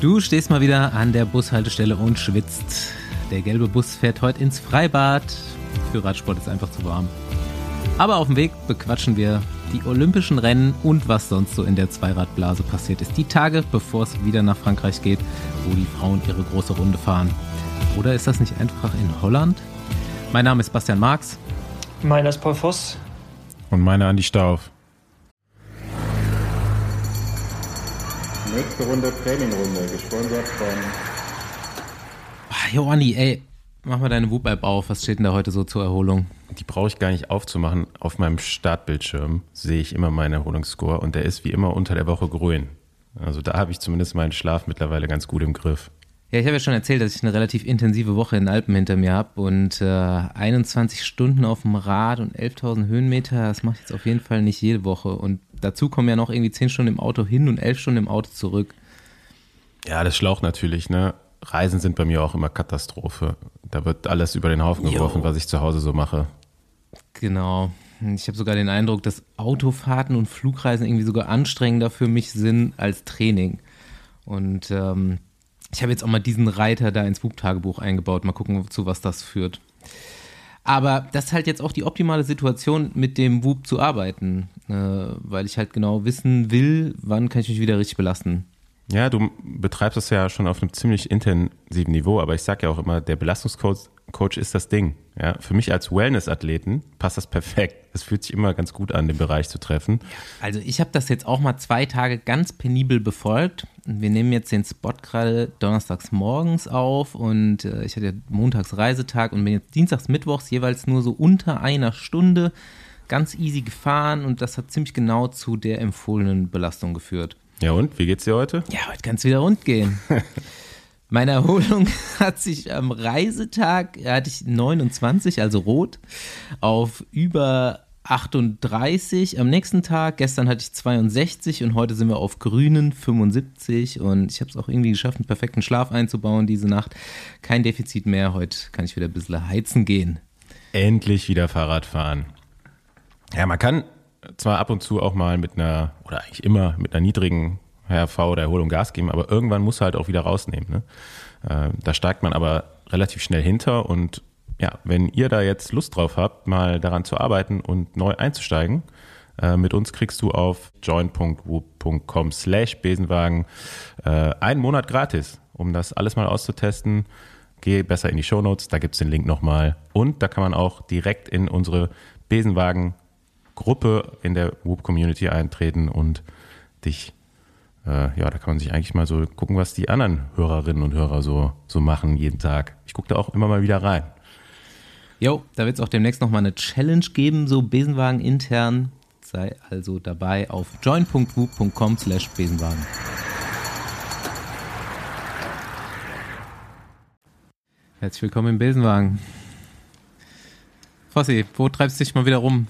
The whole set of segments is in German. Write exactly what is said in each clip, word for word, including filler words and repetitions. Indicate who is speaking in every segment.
Speaker 1: Du stehst mal wieder an der Bushaltestelle und schwitzt. Der gelbe Bus fährt heute ins Freibad. Für Radsport ist einfach zu warm. Aber auf dem Weg bequatschen wir die olympischen Rennen und was sonst so in der Zweiradblase passiert ist. Die Tage, bevor es wieder nach Frankreich geht, wo die Frauen ihre große Runde fahren. Oder ist das nicht einfach in Holland? Mein Name ist Bastian Marx.
Speaker 2: Meiner ist Paul Voss.
Speaker 3: Und meiner Andi Stauf.
Speaker 4: Nächste Runde Trainingrunde, gesponsert von...
Speaker 1: Ach, jo, Andi, ey, mach mal deine Whoop-App auf. Was steht denn da heute so zur Erholung?
Speaker 3: Die brauche ich gar nicht aufzumachen. Auf meinem Startbildschirm sehe ich immer meinen Erholungsscore und der ist wie immer unter der Woche grün. Also da habe ich zumindest meinen Schlaf mittlerweile ganz gut im Griff.
Speaker 1: Ja, ich habe ja schon erzählt, dass ich eine relativ intensive Woche in den Alpen hinter mir habe und äh, einundzwanzig Stunden auf dem Rad und elftausend Höhenmeter, das mache ich jetzt auf jeden Fall nicht jede Woche. Und dazu kommen ja noch irgendwie zehn Stunden im Auto hin und elf Stunden im Auto zurück.
Speaker 3: Ja, das schlaucht natürlich, ne? Reisen sind bei mir auch immer Katastrophe. Da wird alles über den Haufen geworfen, jo. was ich zu Hause so mache.
Speaker 1: Genau. Ich habe sogar den Eindruck, dass Autofahrten und Flugreisen irgendwie sogar anstrengender für mich sind als Training. Und ähm, ich habe jetzt auch mal diesen Reiter da ins Whoop-Tagebuch eingebaut. Mal gucken, zu was das führt. Aber das ist halt jetzt auch die optimale Situation, mit dem Whoop zu arbeiten. Äh, weil ich halt genau wissen will, wann kann ich mich wieder richtig belasten.
Speaker 3: Ja, du betreibst das ja schon auf einem ziemlich intensiven Niveau, aber ich sage ja auch immer, der Belastungscoach Coach ist das Ding. Ja, für mich als Wellness-Athleten passt das perfekt. Es fühlt sich immer ganz gut an, den Bereich zu treffen.
Speaker 1: Also ich habe das jetzt auch mal zwei Tage ganz penibel befolgt. Wir nehmen jetzt den Spot gerade donnerstags morgens auf und äh, ich hatte ja montags Reisetag und bin jetzt dienstags, mittwochs jeweils nur so unter einer Stunde ganz easy gefahren und das hat ziemlich genau zu der empfohlenen Belastung geführt.
Speaker 3: Ja und, wie geht's dir heute?
Speaker 1: Ja, heute kann es wieder rund gehen. Meine Erholung hat sich am Reisetag, hatte ich neunundzwanzig, also rot, auf über achtunddreißig am nächsten Tag. Gestern hatte ich zweiundsechzig und heute sind wir auf grünen fünfundsiebzig und ich habe es auch irgendwie geschafft, einen perfekten Schlaf einzubauen diese Nacht. Kein Defizit mehr, heute kann ich wieder ein bisschen heizen gehen.
Speaker 3: Endlich wieder Fahrrad fahren. Ja, man kann zwar ab und zu auch mal mit einer, oder eigentlich immer mit einer niedrigen H R V oder Erholung Gas geben, aber irgendwann muss er halt auch wieder rausnehmen. Ne? Äh, da steigt man aber relativ schnell hinter und ja, wenn ihr da jetzt Lust drauf habt, mal daran zu arbeiten und neu einzusteigen, äh, mit uns kriegst du auf join punkt whoop punkt com slash Besenwagen äh, einen Monat gratis, um das alles mal auszutesten. Geh besser in die Shownotes, da gibt's den Link nochmal und da kann man auch direkt in unsere Besenwagen Gruppe in der Whoop-Community eintreten und dich, äh, ja, da kann man sich eigentlich mal so gucken, was die anderen Hörerinnen und Hörer so, so machen jeden Tag. Ich gucke da auch immer mal wieder rein.
Speaker 1: Jo, da wird es auch demnächst nochmal eine Challenge geben, so Besenwagen intern. Sei also dabei auf join punkt whoop punkt com slash Besenwagen. Herzlich willkommen im Besenwagen. Fossi, wo treibst du dich mal wieder rum?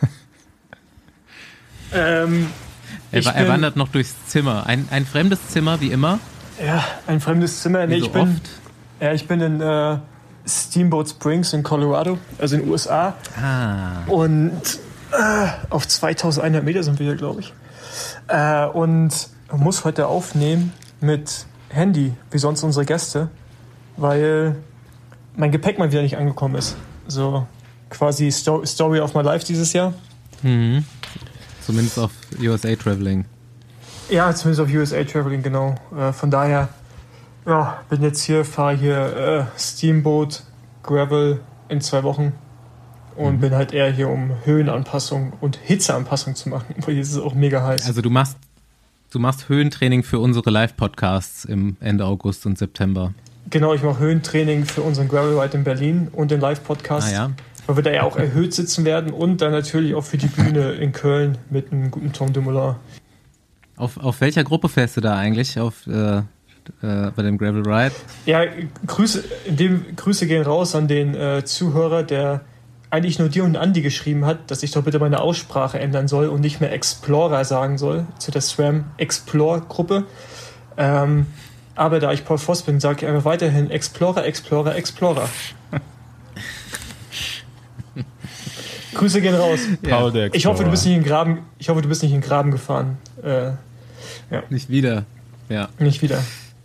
Speaker 2: Ähm,
Speaker 1: er, er wandert noch durchs Zimmer. Ein, ein fremdes Zimmer, wie immer.
Speaker 2: Ja, ein fremdes Zimmer. Nee,
Speaker 1: wie so
Speaker 2: ich bin,
Speaker 1: oft.
Speaker 2: Ja, ich bin in äh, Steamboat Springs in Colorado, also in den U S A.
Speaker 1: Ah.
Speaker 2: Und äh, auf zweitausendeinhundert Meter sind wir hier, glaube ich. Äh, und muss heute aufnehmen mit Handy, wie sonst unsere Gäste, weil mein Gepäck mal wieder nicht angekommen ist. So quasi Sto- Story of my life dieses Jahr.
Speaker 1: Mhm. Zumindest auf U S A Traveling.
Speaker 2: Ja, zumindest auf U S A Traveling, genau. Äh, von daher, ja, bin jetzt hier, fahre hier äh, Steamboat, Gravel in zwei Wochen und mhm. bin halt eher hier, um Höhenanpassung und Hitzeanpassung zu machen, weil hier ist es auch mega heiß.
Speaker 1: Also du machst, du machst Höhentraining für unsere Live-Podcasts im Ende August und September.
Speaker 2: Genau, ich mache Höhentraining für unseren Gravel Ride in Berlin und den Live-Podcast.
Speaker 1: Ah, ja.
Speaker 2: Weil wir da ja auch erhöht sitzen werden und dann natürlich auch für die Bühne in Köln mit einem guten Tom Dumoulin.
Speaker 1: Auf, auf welcher Gruppe fährst du da eigentlich auf, äh, äh, bei dem Gravel Ride?
Speaker 2: Ja, Grüße, in dem, Grüße gehen raus an den äh, Zuhörer, der eigentlich nur dir und Andi geschrieben hat, dass ich doch bitte meine Aussprache ändern soll und nicht mehr Explorer sagen soll zu der SRAM Explore Gruppe. Ähm, aber da ich Paul Voss bin, sage ich einfach weiterhin Explorer, Explorer, Explorer. Grüße gehen raus.
Speaker 3: Paul der Explorer.
Speaker 2: Ich hoffe, du bist nicht in den Graben, ich hoffe, du bist nicht in den Graben gefahren. Äh, ja.
Speaker 1: Nicht wieder. Ja.
Speaker 2: Nicht wieder.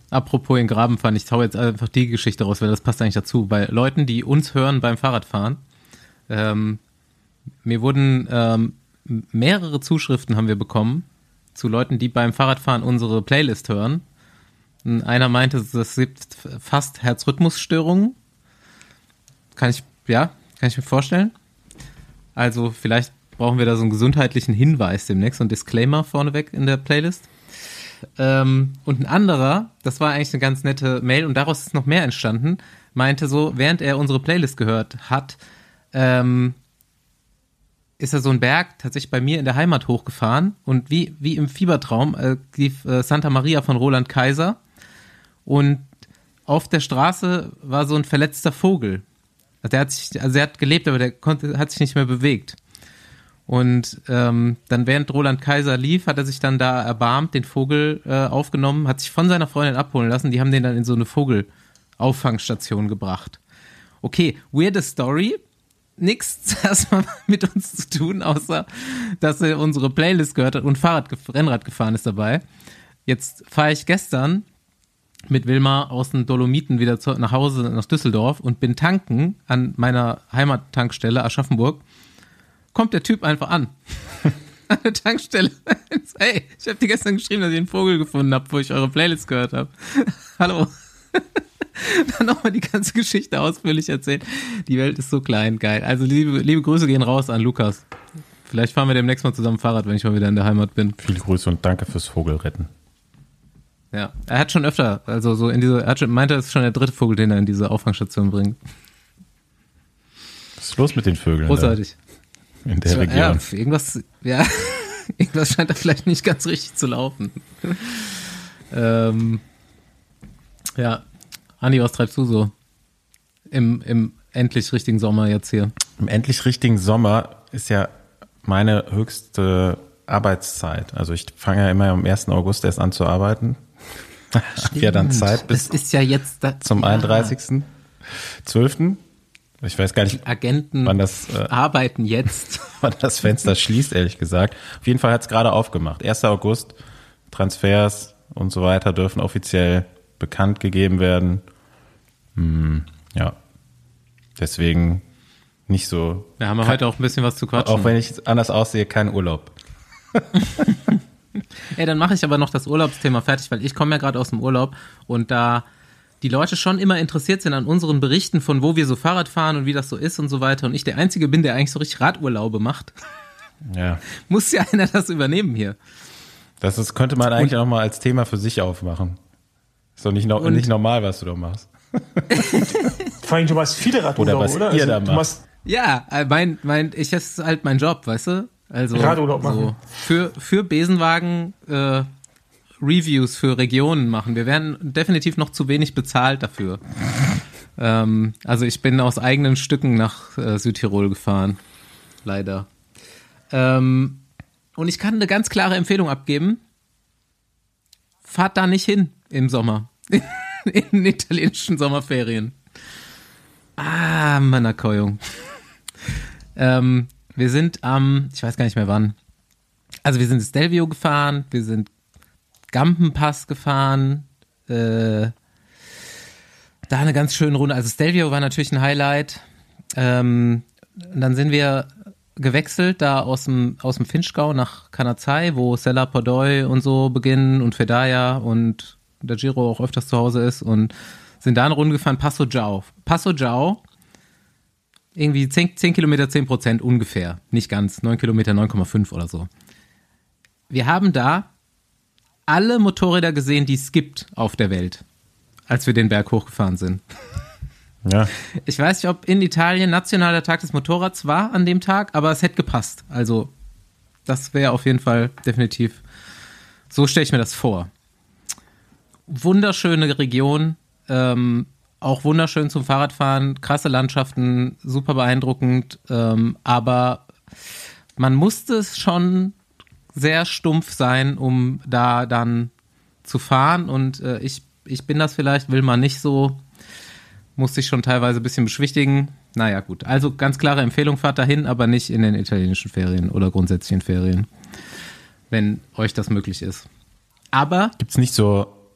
Speaker 1: apropos in Graben fahren, ich hau jetzt einfach die Geschichte raus, weil das passt eigentlich dazu. Bei Leuten, die uns hören beim Fahrradfahren, ähm, mir wurden ähm, mehrere Zuschriften haben wir bekommen zu Leuten, die beim Fahrradfahren unsere Playlist hören. Und einer meinte, es gibt fast Herzrhythmusstörungen. Kann ich, ja, kann ich mir vorstellen. Also vielleicht brauchen wir da so einen gesundheitlichen Hinweis demnächst, so ein Disclaimer vorneweg in der Playlist. Ähm, und ein anderer, das war eigentlich eine ganz nette Mail und daraus ist noch mehr entstanden, meinte so, während er unsere Playlist gehört hat, ähm, ist er so einen Berg tatsächlich bei mir in der Heimat hochgefahren und wie, wie im Fiebertraum äh, lief äh, Santa Maria von Roland Kaiser und auf der Straße war so ein verletzter Vogel. Also der hat sich, also er hat gelebt, aber der konnte, hat sich nicht mehr bewegt. Und ähm, dann während Roland Kaiser lief, hat er sich dann da erbarmt, den Vogel äh, aufgenommen, hat sich von seiner Freundin abholen lassen. Die haben den dann in so eine Vogelauffangstation gebracht. Okay, weirde Story. Nichts erstmal mit uns zu tun, außer dass er unsere Playlist gehört hat und Fahrrad, Rennrad gefahren ist dabei. Jetzt fahre ich gestern mit Wilma aus den Dolomiten wieder zu, nach Hause nach Düsseldorf und bin tanken an meiner Heimattankstelle Aschaffenburg. Kommt der Typ einfach an. An der Tankstelle. Hey, ich habe dir gestern geschrieben, dass ich einen Vogel gefunden habe, wo ich eure Playlist gehört habe. Hallo. Dann nochmal die ganze Geschichte ausführlich erzählt. Die Welt ist so klein, geil. Also liebe, liebe Grüße gehen raus an Lukas. Vielleicht fahren wir demnächst mal zusammen Fahrrad, wenn ich mal wieder in der Heimat bin.
Speaker 3: Viele Grüße und danke fürs Vogelretten.
Speaker 1: Ja, er hat schon öfter, also so in diese, er hat schon, meinte, es ist schon der dritte Vogel, den er in diese Auffangstation bringt.
Speaker 3: Was ist los mit den Vögeln?
Speaker 1: Großartig.
Speaker 3: Da, in der
Speaker 1: so,
Speaker 3: Region.
Speaker 1: Ja, irgendwas, ja, irgendwas scheint da vielleicht nicht ganz richtig zu laufen. ähm, ja, Andi, was treibst du so? Im, im endlich richtigen Sommer jetzt hier.
Speaker 3: Im endlich richtigen Sommer ist ja meine höchste Arbeitszeit. Also ich fange ja immer am ersten August erst an zu arbeiten. Hab ja dann Zeit bis
Speaker 1: das ist ja jetzt da,
Speaker 3: zum
Speaker 1: ja.
Speaker 3: einunddreißigsten zwölften Ich weiß gar nicht,
Speaker 1: Die Agenten
Speaker 3: wann das, äh,
Speaker 1: arbeiten jetzt.
Speaker 3: wann das Fenster schließt, ehrlich gesagt. Auf jeden Fall hat es gerade aufgemacht. erster August, Transfers und so weiter dürfen offiziell bekannt gegeben werden. Hm, ja, deswegen nicht so.
Speaker 1: Da haben wir heute auch ein bisschen was zu quatschen.
Speaker 3: Auch wenn ich anders aussehe, kein Urlaub.
Speaker 1: Ey, dann mache ich aber noch das Urlaubsthema fertig, weil ich komme ja gerade aus dem Urlaub und da die Leute schon immer interessiert sind an unseren Berichten von wo wir so Fahrrad fahren und wie das so ist und so weiter und ich der Einzige bin, der eigentlich so richtig Radurlaube macht.
Speaker 3: Ja.
Speaker 1: Muss ja einer das übernehmen hier.
Speaker 3: Das ist, könnte man eigentlich und, auch mal als Thema für sich aufmachen. Ist doch nicht, no,
Speaker 1: und,
Speaker 3: nicht normal, was du da machst.
Speaker 2: Vor allem, du machst viele Radurlaube,
Speaker 3: oder? Was
Speaker 2: oder?
Speaker 3: Ihr
Speaker 2: Also,
Speaker 3: da
Speaker 2: du
Speaker 3: macht.
Speaker 2: machst
Speaker 1: ja, mein, mein, ich, das ist halt mein Job, weißt du? Also
Speaker 2: Radurlaub
Speaker 1: so
Speaker 2: machen.
Speaker 1: für, für Besenwagen äh, Reviews für Regionen machen. Wir werden definitiv noch zu wenig bezahlt dafür. ähm, also ich bin aus eigenen Stücken nach äh, Südtirol gefahren. Leider. Ähm, und ich kann eine ganz klare Empfehlung abgeben. Fahrt da nicht hin im Sommer. In den italienischen Sommerferien. Ah, Manakojung. ähm, wir sind am, ähm, ich weiß gar nicht mehr wann. Also wir sind Stelvio gefahren, wir sind Gampenpass gefahren, äh, da eine ganz schöne Runde. Also Stelvio war natürlich ein Highlight. Ähm, dann sind wir gewechselt da aus dem, aus dem Finchgau nach Canazei, wo Sella Podoi und so beginnen und Fedaya und der Giro auch öfters zu Hause ist und sind da eine Runde gefahren, Passo Giao. Passo Giao, irgendwie zehn, zehn Kilometer, zehn Prozent ungefähr. Nicht ganz, neun Kilometer, neun Komma fünf oder so. Wir haben da alle Motorräder gesehen, die es gibt auf der Welt, als wir den Berg hochgefahren sind.
Speaker 3: Ja.
Speaker 1: Ich weiß nicht, ob in Italien nationaler Tag des Motorrads war an dem Tag, aber es hätte gepasst. Also das wäre auf jeden Fall definitiv, so stelle ich mir das vor. Wunderschöne Region, ähm, auch wunderschön zum Fahrradfahren, krasse Landschaften, super beeindruckend, ähm, aber man musste es schon sehr stumpf sein, um da dann zu fahren und äh, ich, ich bin das vielleicht, will man nicht so, muss sich schon teilweise ein bisschen beschwichtigen. Naja, gut. Also ganz klare Empfehlung, fahrt dahin, aber nicht in den italienischen Ferien oder grundsätzlichen Ferien, wenn euch das möglich ist. Aber
Speaker 3: gibt's nicht so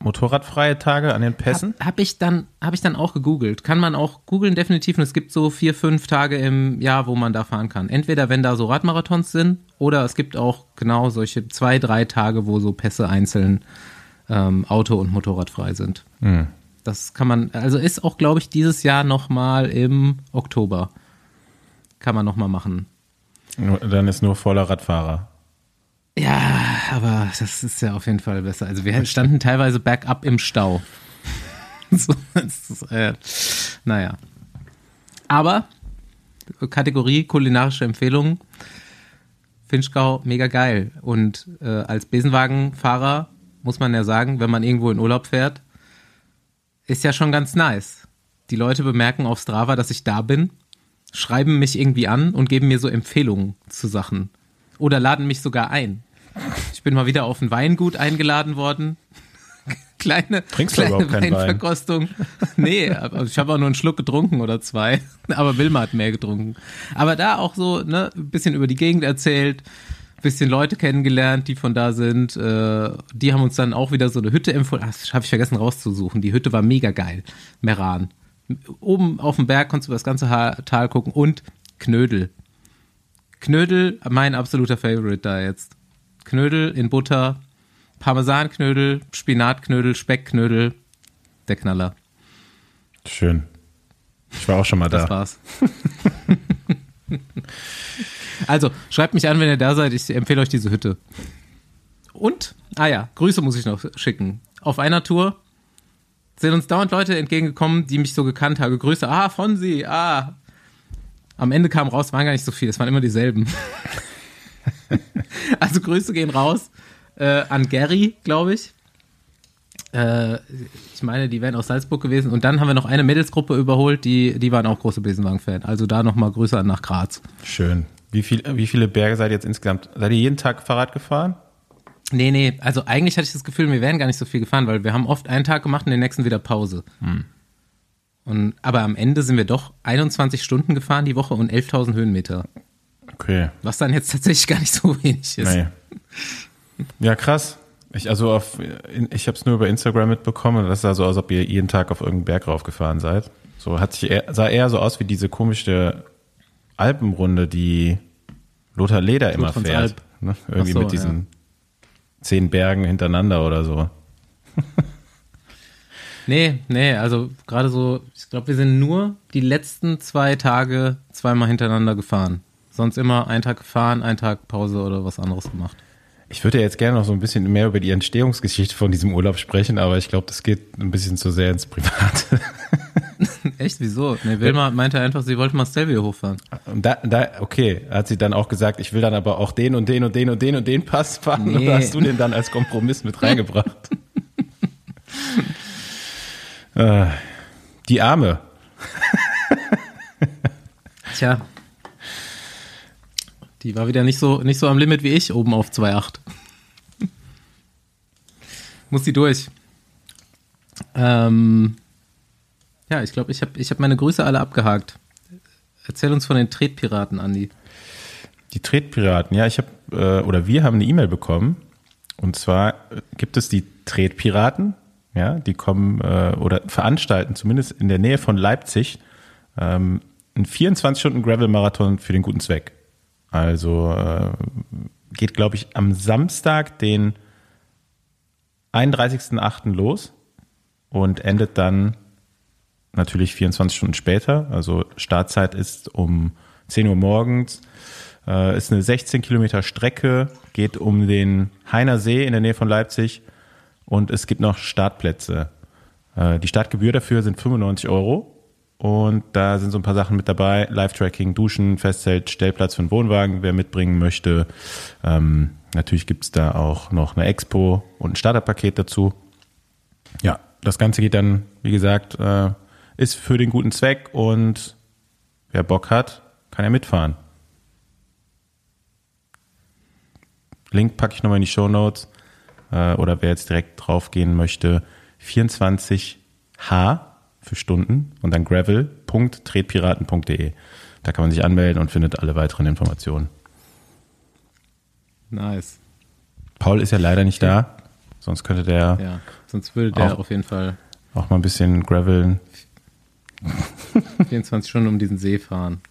Speaker 3: motorradfreie Tage an den Pässen?
Speaker 1: Habe hab ich, dann, hab ich dann auch gegoogelt. Kann man auch googeln, definitiv. Und es gibt so vier, fünf Tage im Jahr, wo man da fahren kann. Entweder, wenn da so Radmarathons sind, oder es gibt auch genau solche zwei, drei Tage, wo so Pässe einzeln ähm, Auto- und Motorradfrei sind.
Speaker 3: Hm.
Speaker 1: Das kann man, also ist auch, glaube ich, dieses Jahr nochmal im Oktober. Kann man nochmal machen.
Speaker 3: Nur, dann ist nur voller Radfahrer.
Speaker 1: Ja, aber das ist ja auf jeden Fall besser. Also wir standen teilweise bergab im Stau. so, das ist, äh, naja. Aber Kategorie kulinarische Empfehlungen. Finchgau, mega geil. Und äh, als Besenwagenfahrer muss man ja sagen, wenn man irgendwo in Urlaub fährt, ist ja schon ganz nice. Die Leute bemerken auf Strava, dass ich da bin, schreiben mich irgendwie an und geben mir so Empfehlungen zu Sachen. Oder laden mich sogar ein. Ich bin mal wieder auf ein Weingut eingeladen worden. kleine
Speaker 3: Trinkst du
Speaker 1: kleine
Speaker 3: überhaupt keinen
Speaker 1: Weinverkostung. Wein? Nee, aber ich habe auch nur einen Schluck getrunken oder zwei. Aber Wilma hat mehr getrunken. Aber da auch so, ne, ein bisschen über die Gegend erzählt, ein bisschen Leute kennengelernt, die von da sind. Äh, die haben uns dann auch wieder so eine Hütte empfohlen. Ach, das habe ich vergessen rauszusuchen. Die Hütte war mega geil. Meran. Oben auf dem Berg konntest du das ganze Tal gucken und Knödel. Knödel, mein absoluter Favorite da jetzt. Knödel in Butter, Parmesanknödel, Spinatknödel, Speckknödel, der Knaller.
Speaker 3: Schön. Ich war auch schon mal da.
Speaker 1: Das war's. Also, schreibt mich an, wenn ihr da seid. Ich empfehle euch diese Hütte. Und, ah ja, Grüße muss ich noch schicken. Auf einer Tour sind uns dauernd Leute entgegengekommen, die mich so gekannt haben. Grüße, ah, von Sie, ah. Am Ende kam raus, waren gar nicht so viele, es waren immer dieselben. Also Grüße gehen raus äh, an Gary, glaube ich. Äh, ich meine, die wären aus Salzburg gewesen. Und dann haben wir noch eine Mädelsgruppe überholt, die, die waren auch große Besenwagen-Fan. Also da nochmal Grüße an nach Graz.
Speaker 3: Schön. Wie, viel, wie viele Berge seid ihr jetzt insgesamt? Seid ihr jeden Tag Fahrrad gefahren?
Speaker 1: Nee, nee, also eigentlich hatte ich das Gefühl, wir wären gar nicht so viel gefahren, weil wir haben oft einen Tag gemacht und den nächsten wieder Pause. Hm. Und, aber am Ende sind wir doch einundzwanzig Stunden gefahren die Woche und elftausend Höhenmeter.
Speaker 3: Okay.
Speaker 1: Was dann jetzt tatsächlich gar nicht so wenig ist.
Speaker 3: Nee. Ja, krass. Ich, also auf, ich habe es nur über Instagram mitbekommen. Das sah so aus, ob ihr jeden Tag auf irgendeinen Berg raufgefahren seid. So hat sich eher, sah eher so aus wie diese komische Alpenrunde, die Lothar Leder immer fährt. Alp. Ne? Irgendwie so, mit diesen ja. zehn Bergen hintereinander oder so.
Speaker 1: Nee, nee, also gerade so, ich glaube, wir sind nur die letzten zwei Tage zweimal hintereinander gefahren. Sonst immer einen Tag gefahren, einen Tag Pause oder was anderes gemacht.
Speaker 3: Ich würde ja jetzt gerne noch so ein bisschen mehr über die Entstehungsgeschichte von diesem Urlaub sprechen, aber ich glaube, das geht ein bisschen zu sehr ins Private.
Speaker 1: Echt, wieso? Nee, Wilma meinte einfach, sie wollte mal Stelvio hochfahren.
Speaker 3: Und da, da, okay, hat sie dann auch gesagt, ich will dann aber auch den und den und den und den und den Pass fahren. Nee. Oder hast du den dann als Kompromiss mit reingebracht? äh, die Arme.
Speaker 1: Tja. Die war wieder nicht so, nicht so am Limit wie ich, oben auf zwei Komma acht. Muss die durch. Ähm, ja, ich glaube, ich habe ich hab meine Grüße alle abgehakt. Erzähl uns von den Tretpiraten, Andi.
Speaker 3: Die Tretpiraten, ja, ich habe, äh, oder wir haben eine E-Mail bekommen. Und zwar gibt es die Tretpiraten, ja, die kommen äh, oder veranstalten, zumindest in der Nähe von Leipzig, ähm, einen vierundzwanzig Stunden Gravel-Marathon für den guten Zweck. Also äh, geht, glaube ich, am Samstag, den einunddreißigsten achten los und endet dann natürlich vierundzwanzig Stunden später. Also Startzeit ist um zehn Uhr morgens. Äh, ist eine sechzehn Kilometer Strecke, geht um den Heiner See in der Nähe von Leipzig und es gibt noch Startplätze. Äh, die Startgebühr dafür sind fünfundneunzig Euro. Und da sind so ein paar Sachen mit dabei. Live-Tracking, Duschen, Festzelt, Stellplatz für einen Wohnwagen, wer mitbringen möchte. Ähm, natürlich gibt's da auch noch eine Expo und ein Starterpaket dazu. Ja, das Ganze geht dann, wie gesagt, äh, ist für den guten Zweck und wer Bock hat, kann ja mitfahren. Link packe ich nochmal in die Shownotes. Äh, oder wer jetzt direkt draufgehen möchte, vierundzwanzig H für Stunden und dann gravel punkt tretpiraten punkt de. Da kann man sich anmelden und findet alle weiteren Informationen.
Speaker 1: Nice.
Speaker 3: Paul ist ja leider nicht da, sonst könnte der
Speaker 1: ja. Sonst würde der
Speaker 3: auch,
Speaker 1: auf jeden Fall
Speaker 3: auch mal ein bisschen graveln.
Speaker 1: vierundzwanzig Stunden um diesen See fahren.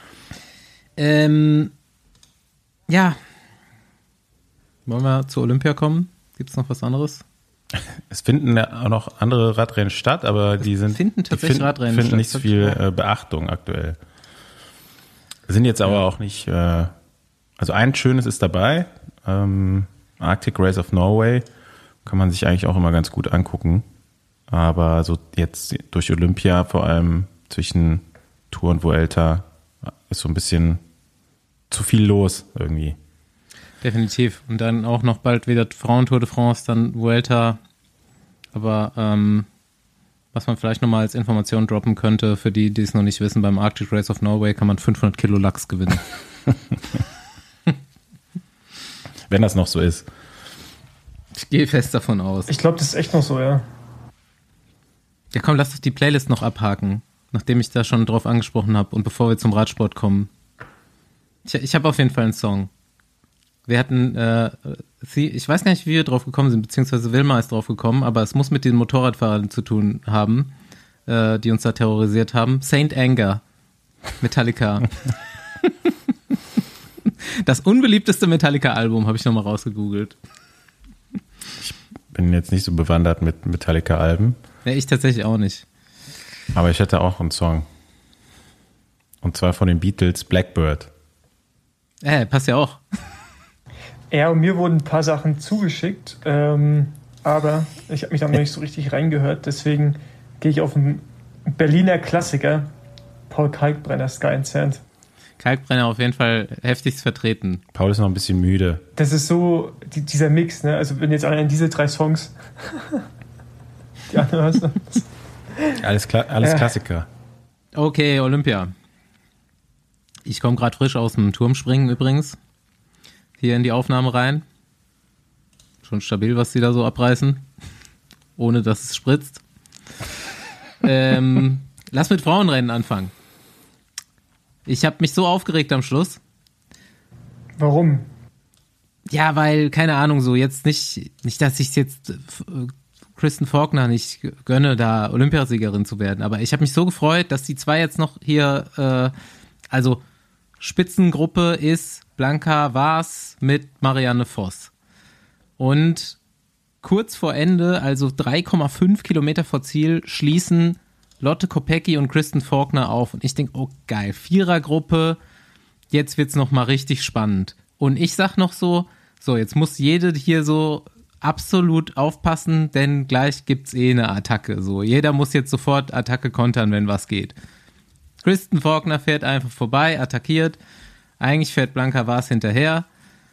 Speaker 1: Ähm, ja. Wollen wir zu Olympia kommen? Gibt es noch was anderes?
Speaker 3: Es finden ja auch noch andere Radrennen statt, aber
Speaker 1: es
Speaker 3: die sind
Speaker 1: finden tatsächlich
Speaker 3: die finden,
Speaker 1: Radrennen
Speaker 3: finden
Speaker 1: statt.
Speaker 3: nicht so viel äh, Beachtung aktuell. Sind jetzt aber ja. auch nicht, äh, also ein schönes ist dabei, ähm, Arctic Race of Norway, kann man sich eigentlich auch immer ganz gut angucken. Aber so jetzt durch Olympia, vor allem zwischen Tour und Vuelta, ist so ein bisschen zu viel los irgendwie.
Speaker 1: Definitiv. Und dann auch noch bald wieder Frauen-Tour de France, dann Vuelta. Aber ähm, was man vielleicht nochmal als Information droppen könnte, für die, die es noch nicht wissen, beim Arctic Race of Norway kann man fünfhundert Kilo Lachs gewinnen.
Speaker 3: Wenn das noch so ist.
Speaker 1: Ich gehe fest davon aus.
Speaker 2: Ich glaube, das ist echt noch so, ja.
Speaker 1: Ja komm, lass doch die Playlist noch abhaken, nachdem ich da schon drauf angesprochen habe und bevor wir zum Radsport kommen. Ich, ich habe auf jeden Fall einen Song. Wir hatten, äh, sie, ich weiß gar nicht, wie wir drauf gekommen sind, beziehungsweise Wilma ist drauf gekommen, aber es muss mit den Motorradfahrern zu tun haben, äh, die uns da terrorisiert haben. Saint Anger, Metallica. Das unbeliebteste Metallica-Album habe ich nochmal rausgegoogelt.
Speaker 3: Ich bin jetzt nicht so bewandert mit Metallica-Alben.
Speaker 1: Ja, ich tatsächlich auch nicht.
Speaker 3: Aber ich hätte auch einen Song. Und zwar von den Beatles, Blackbird.
Speaker 1: Äh, passt ja auch.
Speaker 2: Ja, und mir wurden ein paar Sachen zugeschickt, ähm, aber ich habe mich da noch nicht so richtig reingehört, deswegen gehe ich auf einen Berliner Klassiker, Paul Kalkbrenner, Sky and Sand.
Speaker 1: Kalkbrenner auf jeden Fall heftigst vertreten.
Speaker 3: Paul ist noch ein bisschen müde.
Speaker 2: Das ist so die, dieser Mix, ne? Also wenn jetzt allein diese drei Songs die anderen
Speaker 3: alles, Kla- alles
Speaker 2: ja.
Speaker 3: Klassiker.
Speaker 1: Okay, Olympia. Ich komme gerade frisch aus dem Turmspringen übrigens. Hier in die Aufnahme rein. Schon stabil, was die da so abreißen. Ohne, dass es spritzt. ähm, lass mit Frauenrennen anfangen. Ich habe mich so aufgeregt am Schluss.
Speaker 2: Warum?
Speaker 1: Ja, weil, keine Ahnung, so jetzt nicht, nicht, dass ich jetzt äh, Kristen Faulkner nicht gönne, da Olympiasiegerin zu werden, aber ich habe mich so gefreut, dass die zwei jetzt noch hier, äh, also Spitzengruppe ist Blanka Waas mit Marianne Voss. Und kurz vor Ende, also drei Komma fünf Kilometer vor Ziel, schließen Lotte Kopecky und Kristen Faulkner auf. Und ich denke, oh geil, Vierergruppe, jetzt wird's noch mal richtig spannend. Und ich sag noch so, so, jetzt muss jede hier so absolut aufpassen, denn gleich gibt's eh eine Attacke. So, jeder muss jetzt sofort Attacke kontern, wenn was geht. Kristen Faulkner fährt einfach vorbei, attackiert. Eigentlich fährt Blanka Waas hinterher.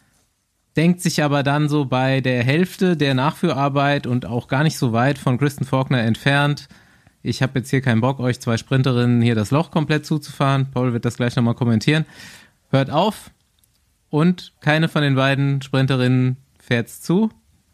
Speaker 1: Denkt sich aber dann so bei der Hälfte der Nachführarbeit und auch gar nicht so weit von Kristen Faulkner entfernt, ich habe jetzt hier keinen Bock, euch zwei Sprinterinnen hier das Loch komplett zuzufahren. Paul wird das gleich nochmal kommentieren. Hört auf und keine von den beiden Sprinterinnen fährt's zu.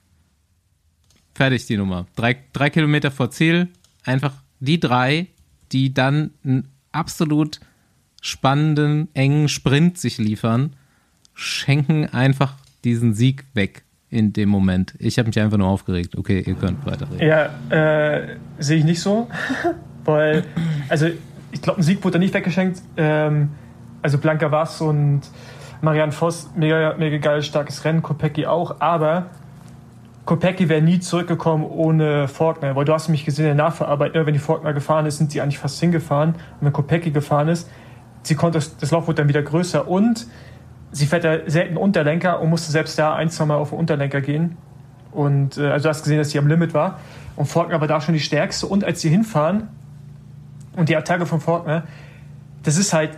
Speaker 1: Fertig die Nummer. Drei, drei Kilometer vor Ziel. Einfach die drei, die dann einen absolut spannenden, engen Sprint sich liefern, schenken einfach diesen Sieg weg in dem Moment. Ich habe mich einfach nur aufgeregt. Okay, ihr könnt weiterreden.
Speaker 2: Ja, äh, sehe ich nicht so. Weil, also ich glaube, ein Sieg wurde da nicht weggeschenkt. Ähm, also Blanka Waas und Marianne Voss, mega, mega geil, starkes Rennen, Kopecky auch, aber Kopecky wäre nie zurückgekommen ohne Faulkner, weil du hast nämlich gesehen in der Nachverarbeit, wenn die Faulkner gefahren ist, sind sie eigentlich fast hingefahren. Und wenn Kopecky gefahren ist, sie konnte, das, das Loch wurde dann wieder größer und sie fährt ja selten Unterlenker und musste selbst da ein, zwei Mal auf den Unterlenker gehen. Und äh, also du hast gesehen, dass sie am Limit war. Und Faulkner war da schon die Stärkste. Und als sie hinfahren und die Attacke von Faulkner, das ist halt,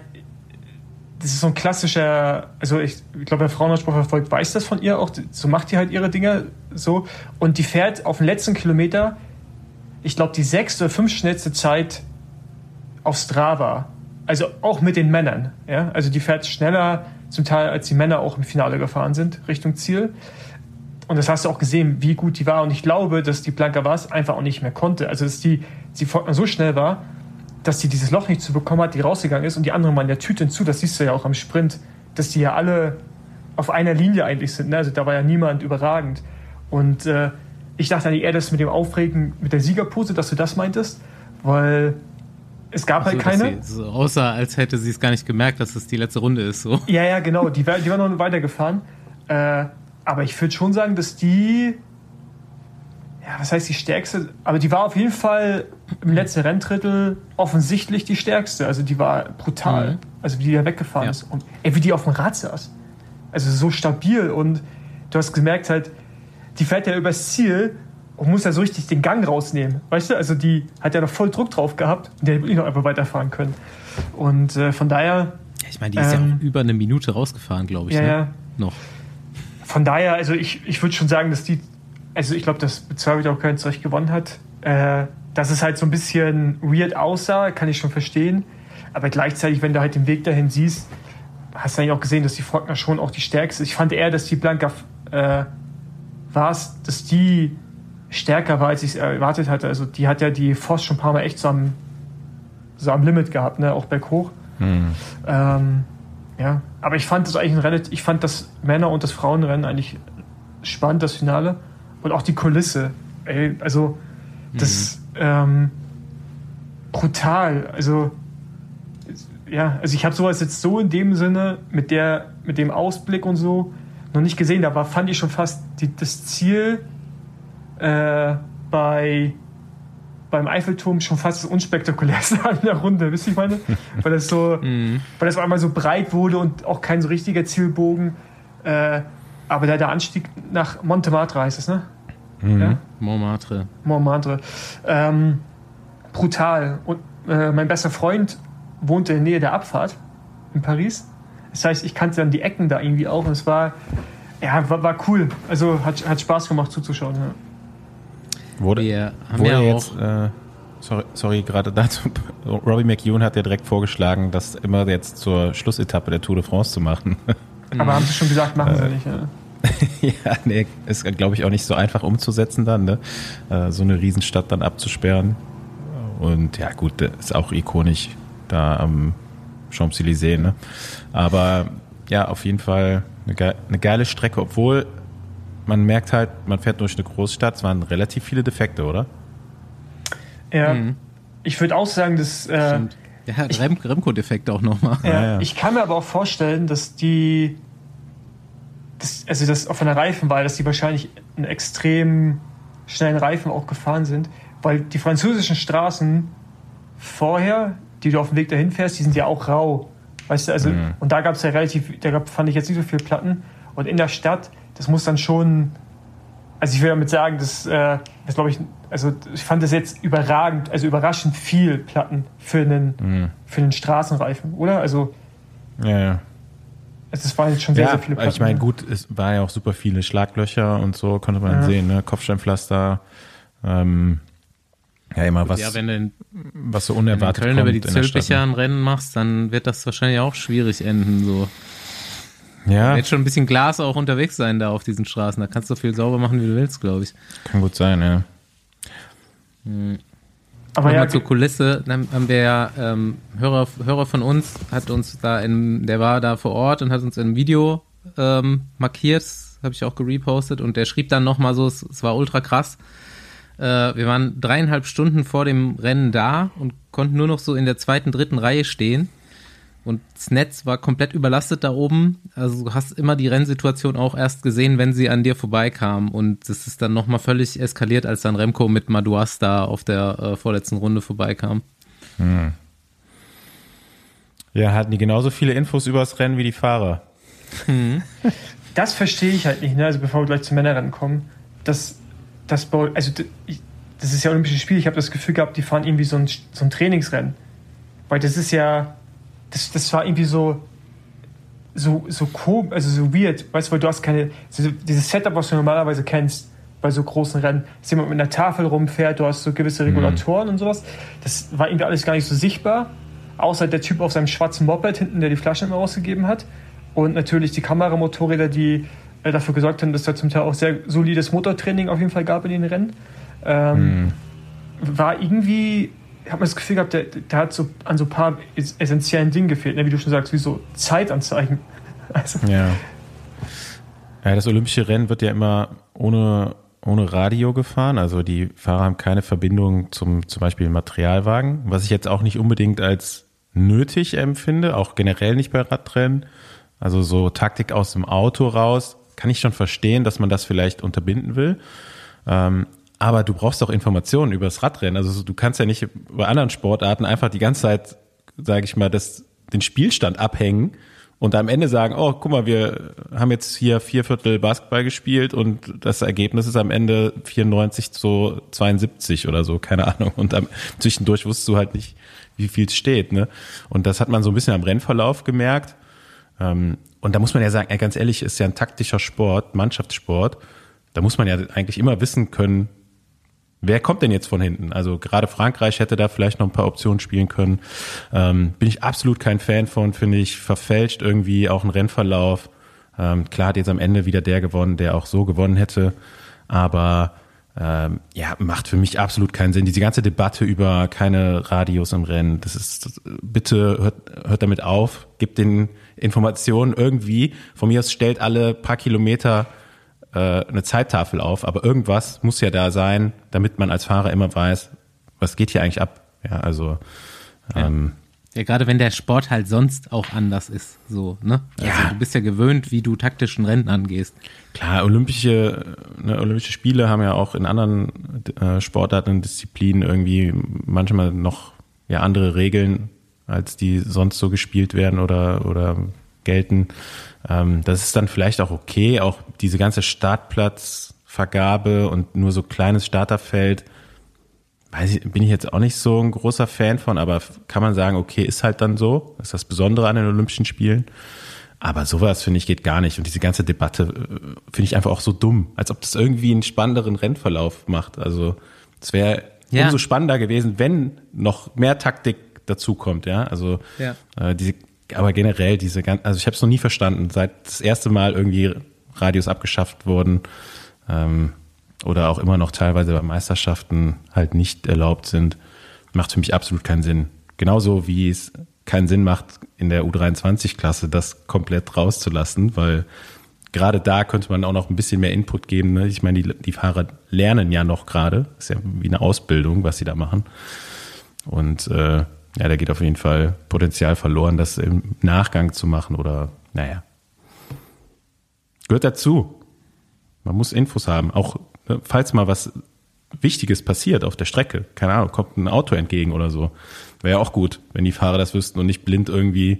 Speaker 2: das ist so ein klassischer, also ich, ich glaube, wer Frauenradsport verfolgt, weiß das von ihr auch. So macht die halt ihre Dinger so. Und die fährt auf den letzten Kilometer, ich glaube, die sechste oder fünf schnellste Zeit auf Strava. Also auch mit den Männern. Ja? Also die fährt schneller zum Teil, als die Männer auch im Finale gefahren sind, Richtung Ziel. Und das hast du auch gesehen, wie gut die war. Und ich glaube, dass die Blanka Waas einfach auch nicht mehr konnte. Also dass die, die so schnell war, dass sie dieses Loch nicht zu bekommen hat, die rausgegangen ist und die anderen waren der Tüte hinzu. Das siehst du ja auch am Sprint, dass die ja alle auf einer Linie eigentlich sind. Ne? Also da war ja niemand überragend. Und äh, ich dachte eigentlich eher, dass mit dem Aufregen mit der Siegerpose, dass du das meintest, weil es gab
Speaker 1: also,
Speaker 2: halt keine.
Speaker 1: Sie, so außer als hätte sie es gar nicht gemerkt, dass es die letzte Runde ist. So.
Speaker 2: Ja, ja, genau. Die, die war noch weitergefahren. Äh, aber ich würde schon sagen, dass die, ja, was heißt die stärkste? Aber die war auf jeden Fall im letzten Renndrittel offensichtlich die stärkste. Also die war brutal. Mhm. Also wie die da weggefahren ja. ist. Und ey, wie die auf dem Rad saß. Also so stabil. Und du hast gemerkt halt, die fährt ja übers Ziel und muss ja so richtig den Gang rausnehmen. Weißt du, also die hat ja noch voll Druck drauf gehabt und der hätte wirklich noch einfach weiterfahren können. Und äh, von daher...
Speaker 1: Ja, ich meine, die ist ähm, ja auch über eine Minute rausgefahren, glaube ich.
Speaker 2: Ja,
Speaker 1: ne?
Speaker 2: ja.
Speaker 1: Noch.
Speaker 2: Von daher, also ich, ich würde schon sagen, dass die... Also ich glaube, dass Bezweifelt auch kein Zeug gewonnen hat. Äh, dass es halt so ein bisschen weird aussah, kann ich schon verstehen. Aber gleichzeitig, wenn du halt den Weg dahin siehst, hast du eigentlich auch gesehen, dass die Faulkner schon auch die stärkste ist. Ich fand eher, dass die Blanka... Äh, war es, dass die stärker war, als ich es erwartet hatte. Also die hat ja die Voss schon ein paar Mal echt so am, so am Limit gehabt, ne? Auch berghoch. Hm. Ähm, ja, aber ich fand das eigentlich ein relativ, ich fand das Männer- und das Frauenrennen eigentlich spannend, das Finale. Und auch die Kulisse. Ey, also das mhm. ähm, brutal. Also ja, also ich habe sowas jetzt so in dem Sinne mit der, mit dem Ausblick und so noch nicht gesehen. Da war, fand ich schon fast die, das Ziel äh, bei beim Eiffelturm schon fast das unspektakulärste an der Runde, wisst ihr, ich meine? Weil das so, mm. weil das auf einmal so breit wurde und auch kein so richtiger Zielbogen. Äh, aber der, der Anstieg nach Montmartre heißt es, ne?
Speaker 1: Mhm. Ja? Montmartre.
Speaker 2: Montmartre. Ähm, brutal. Und äh, mein bester Freund wohnte in der Nähe der Abfahrt in Paris. Das heißt, ich kannte dann die Ecken da irgendwie auch und es war, ja, war, war cool. Also hat, hat Spaß gemacht zuzuschauen. Ja.
Speaker 3: Wurde,
Speaker 1: Wir haben
Speaker 3: wurde
Speaker 1: ja
Speaker 3: jetzt,
Speaker 1: auch
Speaker 3: äh, sorry, sorry, gerade dazu, Robbie McEwen hat ja direkt vorgeschlagen, das immer jetzt zur Schlussetappe der Tour de France zu machen.
Speaker 2: Aber haben sie schon gesagt, machen sie nicht. Ja,
Speaker 3: ja nee, ist, glaube ich, auch nicht so einfach umzusetzen dann, ne? Äh, so eine Riesenstadt dann abzusperren. Und ja, gut, ist auch ikonisch da am Champs-Élysées, ne? Aber ja, auf jeden Fall eine, ge- eine geile Strecke, obwohl man merkt halt, man fährt durch eine Großstadt, es waren relativ viele Defekte, oder?
Speaker 2: Ja, mhm. Ich würde auch sagen, dass... Äh,
Speaker 1: ja, Rem- Remco-Defekte auch nochmal.
Speaker 2: Ja, ja, ja. Ich kann mir aber auch vorstellen, dass die... Das, also das auf einer Reifenwahl, dass die wahrscheinlich einen extrem schnellen Reifen auch gefahren sind, weil die französischen Straßen vorher, die du auf dem Weg dahin fährst, die sind ja auch rau. Weißt du, also, mhm. und da gab es ja relativ, da gab, fand ich jetzt nicht so viele Platten. Und in der Stadt, das muss dann schon, also ich will damit sagen, das, äh, das glaube ich, also ich fand das jetzt überragend, also überraschend viel Platten für einen, mhm. für einen Straßenreifen, oder? Also,
Speaker 3: ja, ja.
Speaker 2: Es waren jetzt schon sehr,
Speaker 3: ja,
Speaker 2: sehr viele Platten.
Speaker 3: Ich meine, gut, es war ja auch super viele Schlaglöcher und so, konnte man ja. sehen, ne? Kopfsteinpflaster, ähm, ja, immer was,
Speaker 1: ja, wenn du in,
Speaker 3: was so unerwartet
Speaker 1: wenn du in Köln
Speaker 3: kommt.
Speaker 1: über die Zülpicher ein Rennen machst, dann wird das wahrscheinlich auch schwierig enden, so.
Speaker 3: Ja.
Speaker 1: Da wird schon ein bisschen Glas auch unterwegs sein da auf diesen Straßen. Da kannst du so viel sauber machen, wie du willst, glaube ich.
Speaker 3: Kann gut sein, ja.
Speaker 1: Hm. Aber ja, zur Kulisse, dann haben wir ja, ähm, Hörer, Hörer von uns hat uns da in, der war da vor Ort und hat uns in einem Video ähm, markiert, habe ich auch gerepostet und der schrieb dann nochmal so, es, es war ultra krass. Äh, wir waren dreieinhalb Stunden vor dem Rennen da und konnten nur noch so in der zweiten, dritten Reihe stehen. Und das Netz war komplett überlastet da oben. Also du hast immer die Rennsituation auch erst gesehen, wenn sie an dir vorbeikam. Und das ist dann nochmal völlig eskaliert, als dann Remco mit Madouas da auf der äh, vorletzten Runde vorbeikam.
Speaker 3: Hm. Ja, hatten die genauso viele Infos über das Rennen wie die Fahrer.
Speaker 2: Hm. Das verstehe ich halt nicht, ne? Also bevor wir gleich zum Männerrennen kommen. Das, das, also, das ist ja Olympisches Spiel. Ich habe das Gefühl gehabt, die fahren irgendwie so ein, so ein Trainingsrennen. Weil das ist ja... Das, das war irgendwie so so so komisch, also so weird, weißt du, weil du hast keine, so dieses Setup, was du normalerweise kennst bei so großen Rennen, dass jemand mit einer Tafel rumfährt, du hast so gewisse Regulatoren mhm. und sowas, das war irgendwie alles gar nicht so sichtbar, außer der Typ auf seinem schwarzen Moped hinten, der die Flaschen immer ausgegeben hat und natürlich die Kameramotorräder, die äh, dafür gesorgt haben, dass da zum Teil auch sehr solides Motortraining auf jeden Fall gab in den Rennen. Ähm, mhm. War irgendwie... Ich habe das Gefühl gehabt, der, der hat so an so ein paar essentiellen Dingen gefehlt, ne? Wie du schon sagst, wie so Zeitanzeigen. Also.
Speaker 3: Ja. Ja, das olympische Rennen wird ja immer ohne, ohne Radio gefahren. Also die Fahrer haben keine Verbindung zum zum Beispiel Materialwagen, was ich jetzt auch nicht unbedingt als nötig empfinde, auch generell nicht bei Radrennen. Also so Taktik aus dem Auto raus, kann ich schon verstehen, dass man das vielleicht unterbinden will. Ähm, aber du brauchst auch Informationen über das Radrennen. Also du kannst ja nicht bei anderen Sportarten einfach die ganze Zeit, sage ich mal, das, den Spielstand abhängen und am Ende sagen, oh, guck mal, wir haben jetzt hier vier Viertel Basketball gespielt und das Ergebnis ist am Ende vierundneunzig zu zweiundsiebzig oder so, keine Ahnung. Und am, zwischendurch wusstest du halt nicht, wie viel es steht, ne? Und das hat man so ein bisschen am Rennverlauf gemerkt. Ähm, und da muss man ja sagen, ey, ganz ehrlich, ist ja ein taktischer Sport, Mannschaftssport. Da muss man ja eigentlich immer wissen können, wer kommt denn jetzt von hinten? Also gerade Frankreich hätte da vielleicht noch ein paar Optionen spielen können. Ähm, bin ich absolut kein Fan von, finde ich, verfälscht irgendwie auch einen Rennverlauf. Ähm, klar hat jetzt am Ende wieder der gewonnen, der auch so gewonnen hätte. Aber ähm, ja, macht für mich absolut keinen Sinn. Diese ganze Debatte über keine Radios im Rennen, das ist, das, bitte hört, hört damit auf, gebt den Informationen irgendwie. Von mir aus stellt alle paar Kilometer eine Zeittafel auf, aber irgendwas muss ja da sein, damit man als Fahrer immer weiß, was geht hier eigentlich ab. Ja, also ähm,
Speaker 1: ja, gerade wenn der Sport halt sonst auch anders ist, so, ne? Also
Speaker 3: ja.
Speaker 1: Du bist ja gewöhnt, wie du taktischen Rennen angehst.
Speaker 3: Klar, olympische, ne, olympische Spiele haben ja auch in anderen äh, Sportarten und Disziplinen irgendwie manchmal noch ja andere Regeln, als die sonst so gespielt werden oder oder gelten. Ähm, das ist dann vielleicht auch okay, auch diese ganze Startplatzvergabe und nur so kleines Starterfeld, weiß ich, bin ich jetzt auch nicht so ein großer Fan von, aber kann man sagen, okay, ist halt dann so, das ist das Besondere an den Olympischen Spielen. Aber sowas, finde ich, geht gar nicht. Und diese ganze Debatte finde ich einfach auch so dumm, als ob das irgendwie einen spannenderen Rennverlauf macht. Also es wäre
Speaker 1: ja.
Speaker 3: umso spannender gewesen, wenn noch mehr Taktik dazu kommt, ja. Also
Speaker 1: ja.
Speaker 3: äh, diese Aber generell diese ganzen, also ich habe es noch nie verstanden, seit das erste Mal irgendwie Radios abgeschafft wurden ähm, oder auch immer noch teilweise bei Meisterschaften halt nicht erlaubt sind, macht für mich absolut keinen Sinn. Genauso wie es keinen Sinn macht, in der U dreiundzwanzig-Klasse das komplett rauszulassen, weil gerade da könnte man auch noch ein bisschen mehr Input geben. Ne? Ich meine, die, die Fahrer lernen ja noch gerade, ist ja wie eine Ausbildung, was sie da machen. Und äh, ja, da geht auf jeden Fall Potenzial verloren, das im Nachgang zu machen oder, naja. Gehört dazu. Man muss Infos haben, auch falls mal was Wichtiges passiert auf der Strecke. Keine Ahnung, kommt ein Auto entgegen oder so. Wäre ja auch gut, wenn die Fahrer das wüssten und nicht blind irgendwie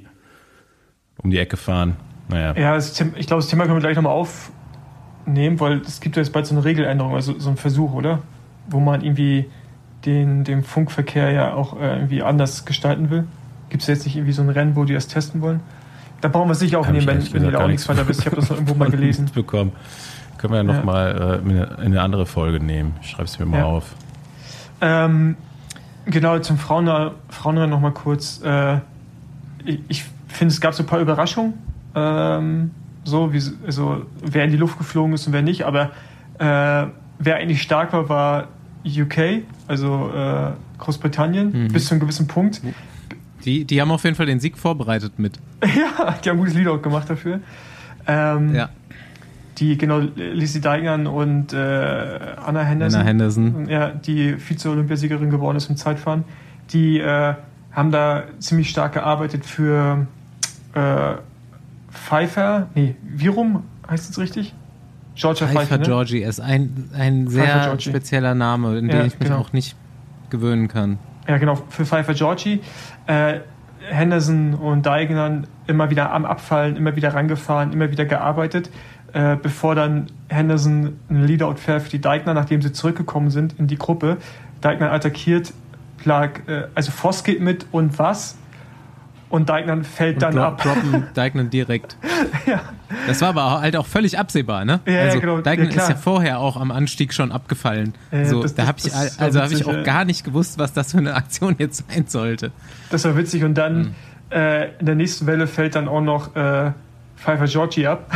Speaker 3: um die Ecke fahren. Naja.
Speaker 2: Ja, das, ich glaube, das Thema können wir gleich nochmal aufnehmen, weil es gibt ja jetzt bald so eine Regeländerung, also so einen Versuch, oder? Wo man irgendwie den, den Funkverkehr ja auch äh, irgendwie anders gestalten will. Gibt es jetzt nicht irgendwie so ein Rennen, wo die das testen wollen? Da brauchen wir es sicher aufnehmen, wenn, wenn ihr da auch nichts weiter wisst. Ich habe das noch irgendwo mal gelesen.
Speaker 3: Bekommen. Können wir ja nochmal ja. äh, in eine andere Folge nehmen. Ich schreibe es mir mal ja. auf.
Speaker 2: Ähm, genau, zum Frauen, Frauenrennen nochmal kurz. Äh, ich ich finde, es gab so ein paar Überraschungen. Ähm, so, wie, also, wer in die Luft geflogen ist und wer nicht. Aber äh, wer eigentlich stark war, war U K, also äh, Großbritannien, mhm. bis zu einem gewissen Punkt.
Speaker 1: Die, die haben auf jeden Fall den Sieg vorbereitet mit.
Speaker 2: Ja, die haben ein gutes Lied auch gemacht dafür. Ähm, ja. Die, genau, Lizzie Deignan und äh, Anna Henderson,
Speaker 1: Anna Henderson,
Speaker 2: ja, die Vize-Olympiasiegerin geworden ist im Zeitfahren, die äh, haben da ziemlich stark gearbeitet für äh, Pfeiffer, nee, Virum heißt es richtig? Georgia
Speaker 1: Pfeiffer,
Speaker 2: Pfeiffer, ne?
Speaker 1: Georgie ist ein, ein sehr spezieller Name, in den ja, ich mich genau. auch nicht gewöhnen kann.
Speaker 2: Ja, genau, für Pfeiffer Georgie. Äh, Henderson und Deignan immer wieder am Abfallen, immer wieder rangefahren, immer wieder gearbeitet, äh, bevor dann Henderson einen Leadout fährt für die Deignan, nachdem sie zurückgekommen sind in die Gruppe. Deignan attackiert, lag, äh, also Voss geht mit und was? Und Deignan fällt und dann drop, ab.
Speaker 1: Droppen Deignan direkt. Ja. Das war aber halt auch völlig absehbar, ne?
Speaker 2: Ja,
Speaker 1: also
Speaker 2: ja, genau.
Speaker 1: Deignan
Speaker 2: ja,
Speaker 1: ist ja vorher auch am Anstieg schon abgefallen. Ja, so, das, da habe ich also habe ich auch gar nicht gewusst, was das für eine Aktion jetzt sein sollte.
Speaker 2: Das war witzig und dann mhm. äh, in der nächsten Welle fällt dann auch noch äh, Pfeiffer Georgie ab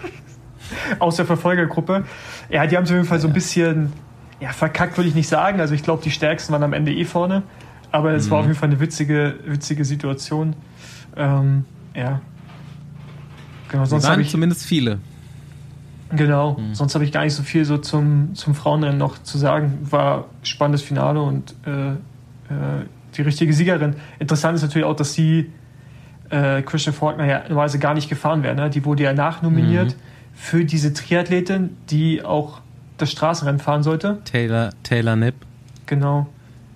Speaker 2: aus der Verfolgergruppe. Ja, die haben sich auf jeden Fall so ein bisschen ja, verkackt, würde ich nicht sagen. Also ich glaube, die Stärksten waren am Ende eh vorne. Aber es mhm. war auf jeden Fall eine witzige, witzige Situation. Ähm, ja. Genau, sonst
Speaker 1: waren
Speaker 2: ich,
Speaker 1: zumindest viele.
Speaker 2: Genau, mhm. sonst habe ich gar nicht so viel so zum, zum Frauenrennen noch zu sagen. War spannendes Finale und äh, äh, die richtige Siegerin. Interessant ist natürlich auch, dass sie äh, Christian Faulkner ja normalerweise gar nicht gefahren wäre. Ne? Die wurde ja nachnominiert mhm. für diese Triathletin, die auch das Straßenrennen fahren sollte.
Speaker 1: Taylor, Taylor Knipp.
Speaker 2: Genau.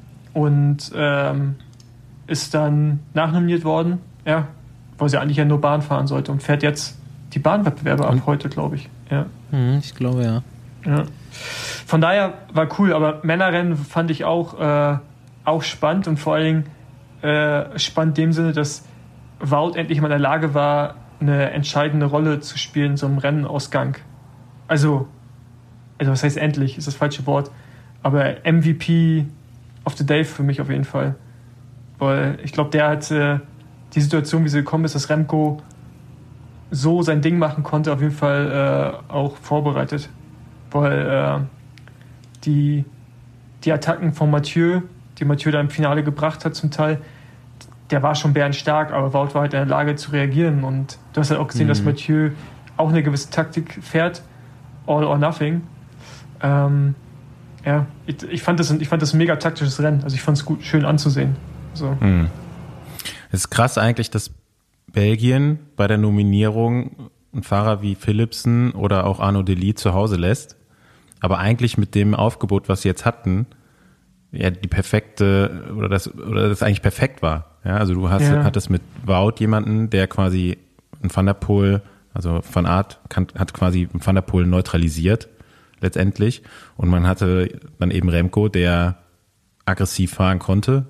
Speaker 2: Und ähm, ist dann nachnominiert worden, ja, weil sie eigentlich ja nur Bahn fahren sollte und fährt jetzt die Bahnwettbewerbe ab heute, glaube ich. Ja.
Speaker 1: Mhm, ich glaube, ja.
Speaker 2: ja. Von daher war cool, aber Männerrennen fand ich auch, äh, auch spannend und vor allen Dingen äh, spannend in dem Sinne, dass Wout endlich mal in der Lage war, eine entscheidende Rolle zu spielen in so einem Rennenausgang. Also, also was heißt endlich, ist das falsche Wort, aber M V P of the Day für mich auf jeden Fall. Weil ich glaube, der hat äh, die Situation, wie sie gekommen ist, dass Remco so sein Ding machen konnte, auf jeden Fall äh, auch vorbereitet. Weil äh, die, die Attacken von Mathieu, die Mathieu da im Finale gebracht hat zum Teil, der war schon bärenstark, aber Wout war halt in der Lage zu reagieren. Und du hast halt auch gesehen, mhm. dass Mathieu auch eine gewisse Taktik fährt, all or nothing. Ähm, ja, ich, ich, fand das, ich fand das ein mega taktisches Rennen. Also ich fand es gut, schön anzusehen. So.
Speaker 3: Mhm. Es ist krass eigentlich, dass Belgien bei der Nominierung einen Fahrer wie Philipsen oder auch Arnaud Delis zu Hause lässt, aber eigentlich mit dem Aufgebot, was sie jetzt hatten, ja die perfekte oder das oder das eigentlich perfekt war. Ja, also du hast ja. hattest mit Wout jemanden, der quasi einen Van der Poel, also Van Aert kann, hat quasi einen Van der Poel neutralisiert letztendlich und man hatte dann eben Remco, der aggressiv fahren konnte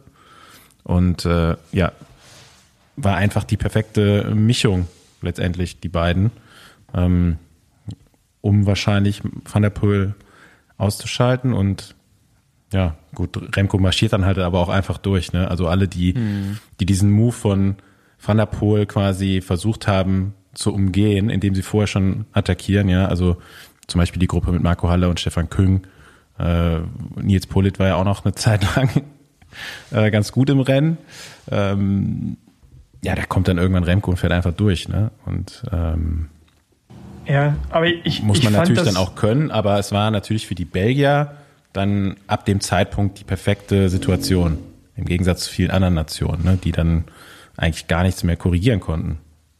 Speaker 3: und äh, ja war einfach die perfekte Mischung letztendlich, die beiden, ähm, um wahrscheinlich Van der Poel auszuschalten und ja, gut, Remco marschiert dann halt aber auch einfach durch, ne? Also alle, die, hm. die diesen Move von Van der Poel quasi versucht haben zu umgehen, indem sie vorher schon attackieren, ja, also zum Beispiel die Gruppe mit Marco Haller und Stefan Küng, äh, Nils Politt war ja auch noch eine Zeit lang äh, ganz gut im Rennen, ähm, ja, da kommt dann irgendwann Remco und fährt einfach durch, ne? Und ähm,
Speaker 2: ja, aber ich
Speaker 3: muss man
Speaker 2: ich
Speaker 3: natürlich
Speaker 2: fand
Speaker 3: dann auch können, aber es war natürlich für die Belgier dann ab dem Zeitpunkt die perfekte Situation, im Gegensatz zu vielen anderen Nationen, ne? Die dann eigentlich gar nichts mehr korrigieren konnten.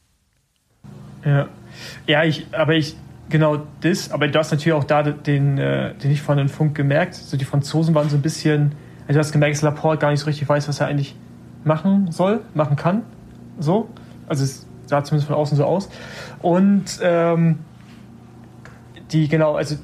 Speaker 2: Ja, ja, ich, aber ich genau das, aber du hast natürlich auch da den, den nicht von den Funk gemerkt. So die Franzosen waren so ein bisschen, also du hast gemerkt, dass Laporte gar nicht so richtig weiß, was er eigentlich machen soll, machen kann. So, also es sah zumindest von außen so aus. Und ähm, die, genau, also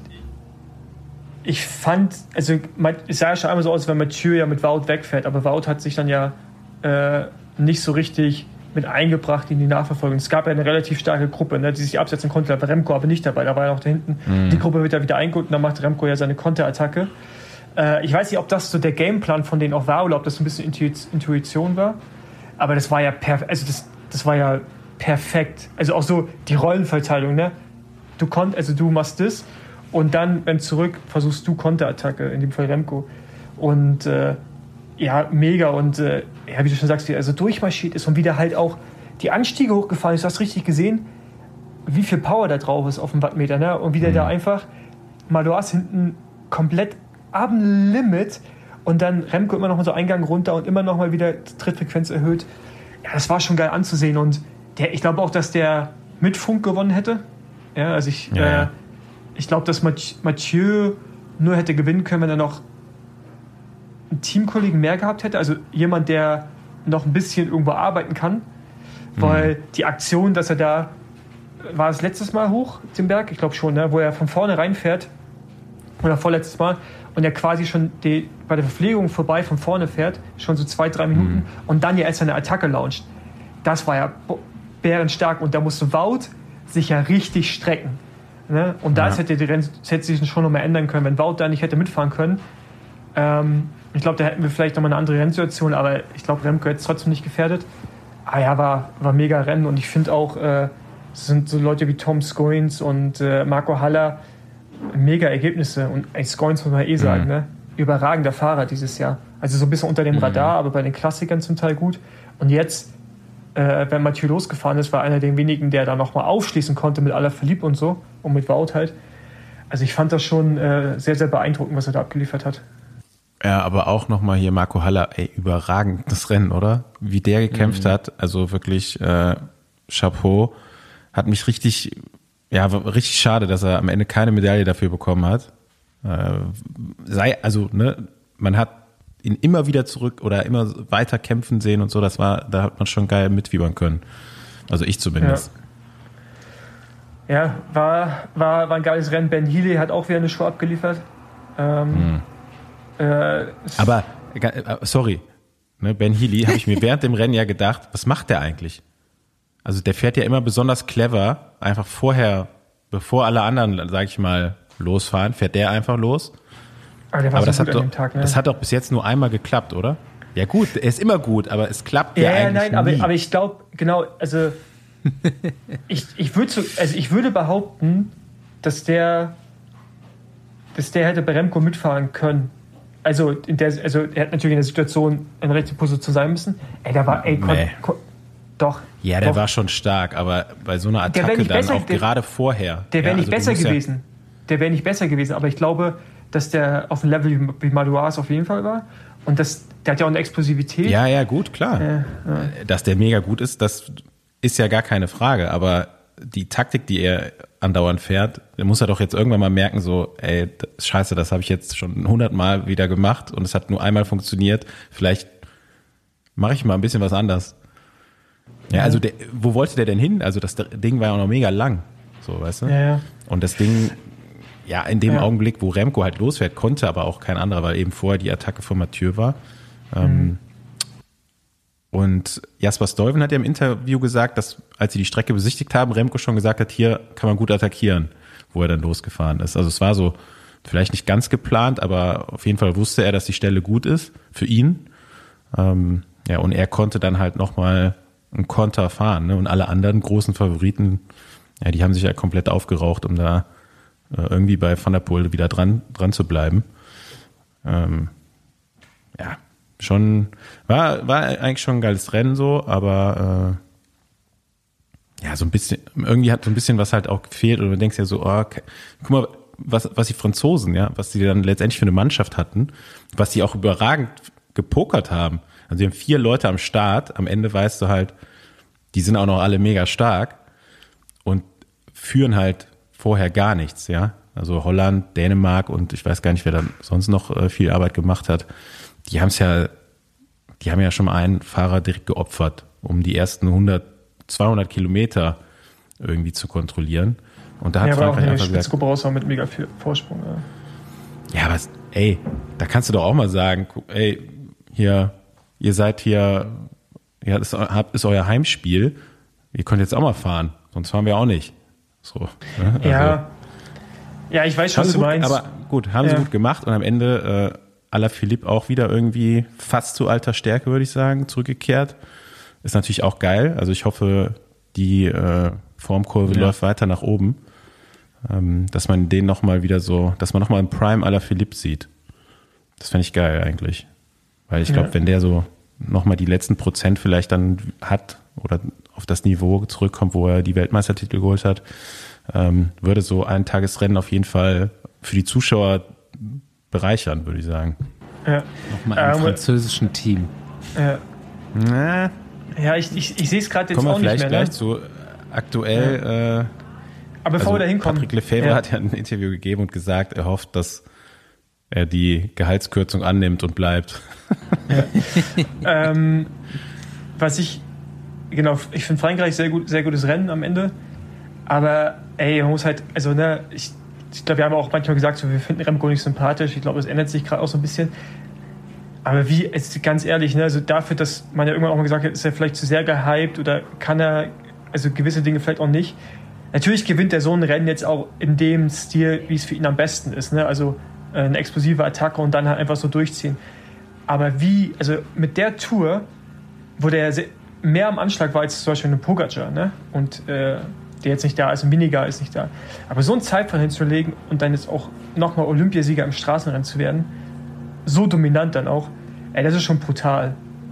Speaker 2: ich fand, also es sah ja schon einmal so aus, wenn Mathieu ja mit Wout wegfährt, aber Wout hat sich dann ja äh, nicht so richtig mit eingebracht in die Nachverfolgung. Es gab ja eine relativ starke Gruppe, ne, die sich absetzen konnte, da war Remco aber nicht dabei, da war ja noch da hinten. Mhm. Die Gruppe wird ja wieder eingeholt und dann macht Remco ja seine Konterattacke. Äh, ich weiß nicht, ob das so der Gameplan von denen auch war oder ob das so ein bisschen Intuition war. Aber das war ja perfekt, also das, das war ja perfekt. Also auch so die Rollenverteilung, ne? Du konnt, also du machst das und dann, wenn zurück, versuchst du Konterattacke, in dem Fall Remco. Und äh, ja, mega. Und äh, ja, wie du schon sagst, wie er also durchmarschiert ist und wieder halt auch die Anstiege hochgefahren ist. Du hast richtig gesehen, wie viel Power da drauf ist auf dem Wattmeter, ne? Und wie der mhm. da einfach, mal du hast hinten komplett am Limit. Und dann Remco immer noch mal so Eingang runter und immer noch mal wieder Trittfrequenz erhöht. Ja, das war schon geil anzusehen. Und der, ich glaube auch, dass der mit Funk gewonnen hätte. Ja, also ich, ja, ja. Äh, ich glaube, dass Mathieu nur hätte gewinnen können, wenn er noch einen Teamkollegen mehr gehabt hätte. Also jemand, der noch ein bisschen irgendwo arbeiten kann. Weil mhm. die Aktion, dass er da, war es letztes Mal hoch, den Berg? Ich glaube schon, ne? Wo er von vorne reinfährt. Oder vorletztes Mal. Und er quasi schon die, bei der Verpflegung vorbei von vorne fährt, schon so zwei, drei Minuten, mhm. und dann ja erst eine Attacke launcht. Das war ja bärenstark und da musste Wout sich ja richtig strecken. Ne? Und das ja. hätte die Rennen, das hätte sich schon noch mal ändern können, wenn Wout da nicht hätte mitfahren können. Ähm, ich glaube, da hätten wir vielleicht noch mal eine andere Rennsituation, aber ich glaube, Remco hätte es trotzdem nicht gefährdet. Ah ja, war, war mega Rennen und ich finde auch, äh, es sind so Leute wie Tom Scoins und äh, Marco Haller, mega Ergebnisse und ein Scoins muss man eh sagen, mhm. ne? Überragender Fahrer dieses Jahr. Also so ein bisschen unter dem Radar, mhm. aber bei den Klassikern zum Teil gut. Und jetzt äh, wenn Mathieu losgefahren ist, war einer der wenigen, der da nochmal aufschließen konnte mit Alaphilippe und so und mit Wout halt. Also ich fand das schon äh, sehr, sehr beeindruckend, was er da abgeliefert hat.
Speaker 3: Ja, aber auch nochmal hier Marco Haller, ey, überragendes Rennen, oder? Wie der gekämpft mhm. hat, also wirklich äh, Chapeau, hat mich richtig, ja, war richtig schade, dass er am Ende keine Medaille dafür bekommen hat. Äh, sei, also, ne, man hat ihn immer wieder zurück oder immer weiter kämpfen sehen und so, das war, da hat man schon geil mitfiebern können. Also ich zumindest.
Speaker 2: Ja, ja war, war, war ein geiles Rennen. Ben Healy hat auch wieder eine Show abgeliefert. Ähm, hm.
Speaker 3: Aber, sorry, ne, Ben Healy, habe ich mir während dem Rennen ja gedacht, was macht der eigentlich? Also der fährt ja immer besonders clever, einfach vorher, bevor alle anderen, sag ich mal, losfahren, fährt der einfach los.
Speaker 2: Aber, der war
Speaker 3: aber
Speaker 2: so
Speaker 3: das,
Speaker 2: gut
Speaker 3: hat doch,
Speaker 2: an dem Tag, ne?
Speaker 3: das hat doch bis jetzt nur einmal geklappt, oder? Ja gut, er ist immer gut, aber es klappt ja, ja eigentlich
Speaker 2: nein, aber,
Speaker 3: nie.
Speaker 2: aber ich glaube, genau, also ich, ich, würd so, also ich würde behaupten, dass der, dass der hätte bei Remco mitfahren können. Also, in der, also er hat natürlich in der Situation eine rechte Position sein müssen. Ey, der war, ey, kon,
Speaker 3: nee.
Speaker 2: kon, doch.
Speaker 3: Ja, der
Speaker 2: doch.
Speaker 3: war schon stark, aber bei so einer Attacke dann
Speaker 2: besser,
Speaker 3: auch
Speaker 2: der,
Speaker 3: gerade vorher.
Speaker 2: Der wäre
Speaker 3: ja,
Speaker 2: nicht
Speaker 3: also
Speaker 2: besser gewesen. Ja der wäre nicht besser gewesen, aber ich glaube, dass der auf dem Level wie Madouas auf jeden Fall war. Und das, der hat ja auch eine Explosivität.
Speaker 3: Ja, ja, gut, klar.
Speaker 2: Ja, ja.
Speaker 3: Dass der mega gut ist, das ist ja gar keine Frage, aber die Taktik, die er andauernd fährt, der muss er doch jetzt irgendwann mal merken, so, ey, das, scheiße, das habe ich jetzt schon hundertmal wieder gemacht und es hat nur einmal funktioniert, vielleicht mache ich mal ein bisschen was anders. Ja, also der, wo wollte der denn hin? Also das Ding war ja auch noch mega lang, so, weißt du?
Speaker 2: Ja, ja.
Speaker 3: Und das Ding, ja, in dem
Speaker 2: ja.
Speaker 3: Augenblick, wo Remco halt losfährt, konnte aber auch kein anderer, weil eben vorher die Attacke von Mathieu war. Mhm. Ähm, Und Jasper Stuyven hat ja im Interview gesagt, dass als sie die Strecke besichtigt haben, Remco schon gesagt hat, hier kann man gut attackieren, wo er dann losgefahren ist. Also es war so vielleicht nicht ganz geplant, aber auf jeden Fall wusste er, dass die Stelle gut ist für ihn. Ähm, ja, und er konnte dann halt nochmal einen Konter fahren. Ne? Und alle anderen großen Favoriten, ja, die haben sich ja komplett aufgeraucht, um da äh, irgendwie bei Van der Poel wieder dran, dran zu bleiben. Ähm, ja, Schon, war, war eigentlich schon ein geiles Rennen so, aber äh, ja, so ein bisschen, irgendwie hat so ein bisschen was halt auch gefehlt und du denkst ja so, oh, okay, guck mal, was, was die Franzosen, ja, was die dann letztendlich für eine Mannschaft hatten, was die auch überragend gepokert haben. Also die haben vier Leute am Start, am Ende weißt du halt, die sind auch noch alle mega stark und führen halt vorher gar nichts, ja. Also Holland, Dänemark und ich weiß gar nicht, wer dann sonst noch äh, viel Arbeit gemacht hat. Die haben es ja, die haben ja schon mal einen Fahrer direkt geopfert, um die ersten hundert, zweihundert Kilometer irgendwie zu kontrollieren. Und da hat
Speaker 2: ja,
Speaker 3: Frankreich
Speaker 2: aber auch
Speaker 3: einfach
Speaker 2: eine
Speaker 3: gesagt,
Speaker 2: Spitzgruppe mit mega viel Vorsprung. Ja,
Speaker 3: ja, aber ey, da kannst du doch auch mal sagen, ey, hier, ihr seid hier, ja, das ist euer Heimspiel, ihr könnt jetzt auch mal fahren, sonst fahren wir auch nicht. So. Ne? Also,
Speaker 2: ja, ja, ich weiß schon, was du
Speaker 3: gut,
Speaker 2: meinst.
Speaker 3: Aber gut, haben
Speaker 2: ja.
Speaker 3: sie gut gemacht und am Ende äh, Alaphilippe auch wieder irgendwie fast zu alter Stärke, würde ich sagen, zurückgekehrt. Ist natürlich auch geil. Also ich hoffe, die äh, Formkurve ja. läuft weiter nach oben. Ähm, dass man den nochmal wieder so, dass man nochmal einen Prime Alaphilippe sieht. Das fände ich geil eigentlich. Weil ich glaube, ja. wenn der so nochmal die letzten Prozent vielleicht dann hat oder auf das Niveau zurückkommt, wo er die Weltmeistertitel geholt hat, ähm, würde so ein Tagesrennen auf jeden Fall für die Zuschauer bereichern, würde ich sagen.
Speaker 2: Ja.
Speaker 1: Nochmal im ähm, französischen Team.
Speaker 2: Ja,
Speaker 3: Na,
Speaker 2: ja ich, ich, ich sehe es gerade jetzt
Speaker 3: kommen wir
Speaker 2: auch nicht
Speaker 3: vielleicht
Speaker 2: mehr.
Speaker 3: gleich
Speaker 2: Ne?
Speaker 3: zu aktuell.
Speaker 2: Ja.
Speaker 3: Äh,
Speaker 2: Aber bevor
Speaker 3: also
Speaker 2: wir da hinkommen.
Speaker 3: Patrick Lefevre
Speaker 2: ja.
Speaker 3: hat ja ein Interview gegeben und gesagt, er hofft, dass er die Gehaltskürzung annimmt und bleibt.
Speaker 2: Ja. ähm, was ich, genau, ich finde Frankreich sehr gut, sehr gutes Rennen am Ende. Aber ey, man muss halt, also ne, ich, ich glaube, wir haben auch manchmal gesagt, so, wir finden Remco nicht sympathisch. Ich glaube, das ändert sich gerade auch so ein bisschen. Aber wie, jetzt ganz ehrlich, ne, also dafür, dass man ja irgendwann auch mal gesagt hat, ist er vielleicht zu sehr gehypt oder kann er, also gewisse Dinge vielleicht auch nicht. Natürlich gewinnt er so ein Rennen jetzt auch in dem Stil, wie es für ihn am besten ist, ne? Also eine explosive Attacke und dann halt einfach so durchziehen. Aber wie, also mit der Tour, wo der mehr am Anschlag war als zum Beispiel eine Pogacar, ne? Und äh, der jetzt nicht da ist, ein Miniger ist nicht da. Aber so einen Zeitplan hinzulegen und dann jetzt auch nochmal Olympiasieger im Straßenrennen zu werden, so dominant dann auch, ey, das ist schon brutal.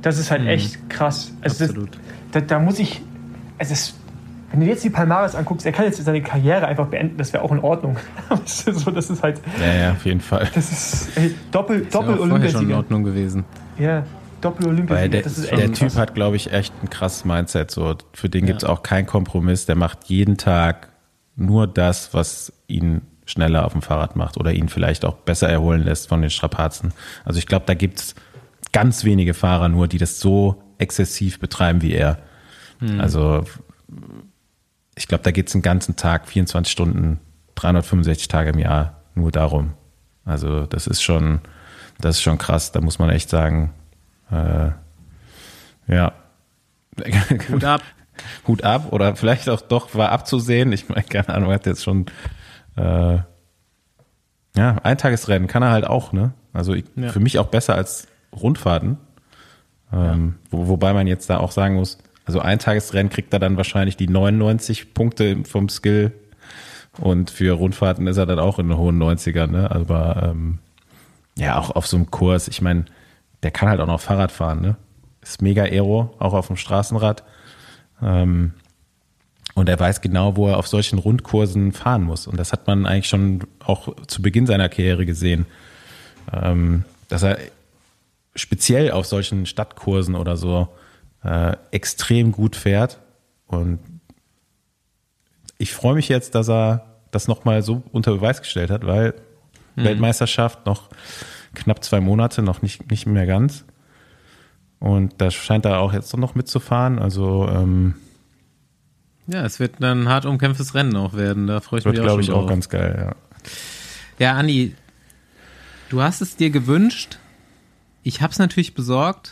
Speaker 2: Das ist halt
Speaker 1: Mhm.
Speaker 2: echt krass. Also das,
Speaker 1: Absolut.
Speaker 2: da, da muss ich, also das, wenn du jetzt die Palmares anguckst, er kann jetzt seine Karriere einfach beenden, das wäre auch in Ordnung. so, das ist halt,
Speaker 3: Ja, ja, auf jeden Fall.
Speaker 2: das ist ey, Doppel,
Speaker 1: Ist ja
Speaker 2: Doppel
Speaker 1: auch vorher schon in
Speaker 2: Olympiasieger.
Speaker 1: Ordnung gewesen.
Speaker 2: Ja, Doppel Olympiasieger.
Speaker 3: Weil der,
Speaker 2: das ist
Speaker 3: der
Speaker 2: echt
Speaker 3: Typ
Speaker 2: krass.
Speaker 3: hat, glaube ich, echt ein krasses Mindset. So. Für den
Speaker 1: Ja.
Speaker 3: gibt es auch keinen Kompromiss. Der macht jeden Tag nur das, was ihn schneller auf dem Fahrrad macht oder ihn vielleicht auch besser erholen lässt von den Strapazen. Also ich glaube, da gibt es ganz wenige Fahrer nur, die das so exzessiv betreiben wie er.
Speaker 1: Hm.
Speaker 3: Also ich glaube, da geht es den ganzen Tag, vierundzwanzig Stunden, dreihundertfünfundsechzig Tage im Jahr nur darum. Also das ist schon, das ist schon krass. Da muss man echt sagen, äh, ja.
Speaker 1: Hut ab.
Speaker 3: Hut ab oder vielleicht auch doch war abzusehen. Ich meine, keine Ahnung, hat jetzt schon äh, ja, Eintagesrennen kann er halt auch, ne? Also ich,
Speaker 1: Ja.
Speaker 3: für mich auch besser als Rundfahrten. Ähm, wo, wobei man jetzt da auch sagen muss, also Eintagesrennen kriegt er dann wahrscheinlich die neunundneunzig Punkte vom Skill und für Rundfahrten ist er dann auch in den hohen neunzigern, ne? Aber ähm, ja, auch auf so einem Kurs, ich meine, der kann halt auch noch Fahrrad fahren, ne? Ist mega Aero, auch auf dem Straßenrad. Ähm, und er weiß genau, wo er auf solchen Rundkursen fahren muss. Und das hat man eigentlich schon auch zu Beginn seiner Karriere gesehen, ähm, dass er speziell auf solchen Stadtkursen oder so äh, extrem gut fährt. Und ich freue mich jetzt, dass er das nochmal so unter Beweis gestellt hat, weil mhm. Weltmeisterschaft noch knapp zwei Monate, noch nicht, nicht mehr ganz. Und da scheint er auch jetzt noch mitzufahren. Also ähm,
Speaker 1: Ja, es wird dann ein hart umkämpftes Rennen auch werden. Da freue ich
Speaker 3: wird,
Speaker 1: mich auch
Speaker 3: glaube
Speaker 1: schon
Speaker 3: ich, auch
Speaker 1: drauf.
Speaker 3: ganz geil. Ja.
Speaker 1: Ja, Anni, du hast es dir gewünscht. Ich habe es natürlich besorgt.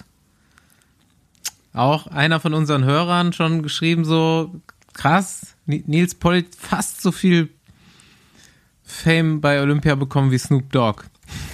Speaker 1: Auch einer von unseren Hörern schon geschrieben, so krass, Nils Pollitt fast so viel Fame bei Olympia bekommen wie Snoop Dogg.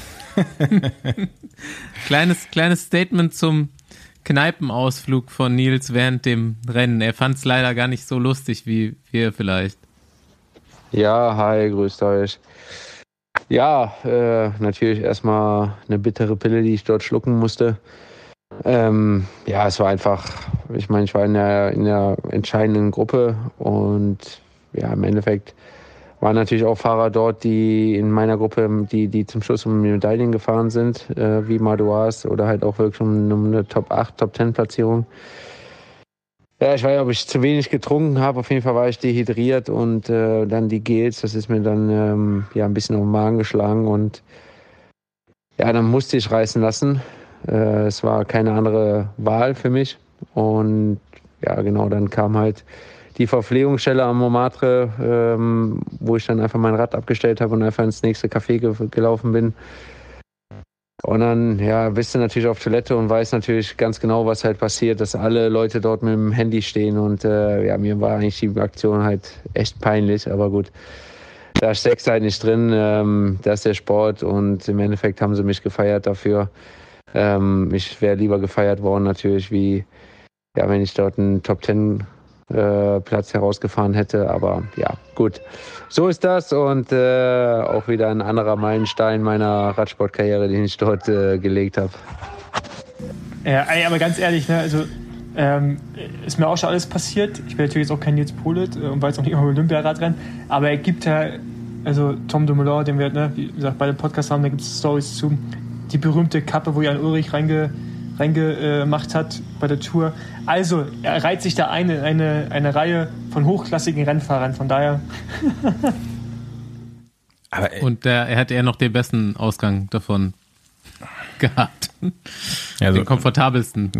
Speaker 1: kleines, kleines Statement zum Kneipenausflug von Nils während dem Rennen. Er fand es leider gar nicht so lustig wie wir vielleicht.
Speaker 5: Ja, hi, grüßt euch. Ja, äh, natürlich erstmal eine bittere Pille, die ich dort schlucken musste. Ähm, ja, es war einfach, ich meine, ich war in der, in der entscheidenden Gruppe und ja, im Endeffekt waren natürlich auch Fahrer dort, die in meiner Gruppe, die, die zum Schluss um Medaillen gefahren sind, äh, wie Madouas oder halt auch wirklich um, um eine Top acht, Top zehn Platzierung. Ja, ich weiß nicht, ob ich zu wenig getrunken habe. Auf jeden Fall war ich dehydriert und äh, dann die Gels, das ist mir dann ähm, ja ein bisschen auf den Magen geschlagen und ja, dann musste ich reißen lassen. Äh, es war keine andere Wahl für mich und ja, genau, dann kam halt die Verpflegungsstelle am Montmartre, ähm, wo ich dann einfach mein Rad abgestellt habe und einfach ins nächste Café ge- gelaufen bin. Und dann, ja, bist du natürlich auf Toilette und weißt natürlich ganz genau, was halt passiert, dass alle Leute dort mit dem Handy stehen und äh, ja, mir war eigentlich die Aktion halt echt peinlich, aber gut, da steckst du halt nicht drin, ähm, das ist der Sport und im Endeffekt haben sie mich gefeiert dafür. Ähm, ich wäre lieber gefeiert worden natürlich, wie, ja, wenn ich dort einen Top zehn äh, Platz herausgefahren hätte, aber ja, gut. So ist das und äh, auch wieder ein anderer Meilenstein meiner Radsportkarriere, den ich dort äh, gelegt habe.
Speaker 2: Ja, ey, aber ganz ehrlich, ne, also ähm, ist mir auch schon alles passiert. Ich bin natürlich jetzt auch kein Nils Pollitt äh, und war jetzt auch nicht immer Olympiaradrennen, aber er gibt ja, also Tom Dumoulin, den wir, ne, wie gesagt, bei dem Podcast haben, da gibt es Stories zu, die berühmte Kappe, wo Jan Ulrich reinge reingemacht hat bei der Tour. Also, er reiht sich da ein in eine, eine Reihe von hochklassigen Rennfahrern, von daher.
Speaker 3: Aber
Speaker 1: Und der, er hat eher noch den besten Ausgang davon gehabt.
Speaker 3: also,
Speaker 1: Den komfortabelsten.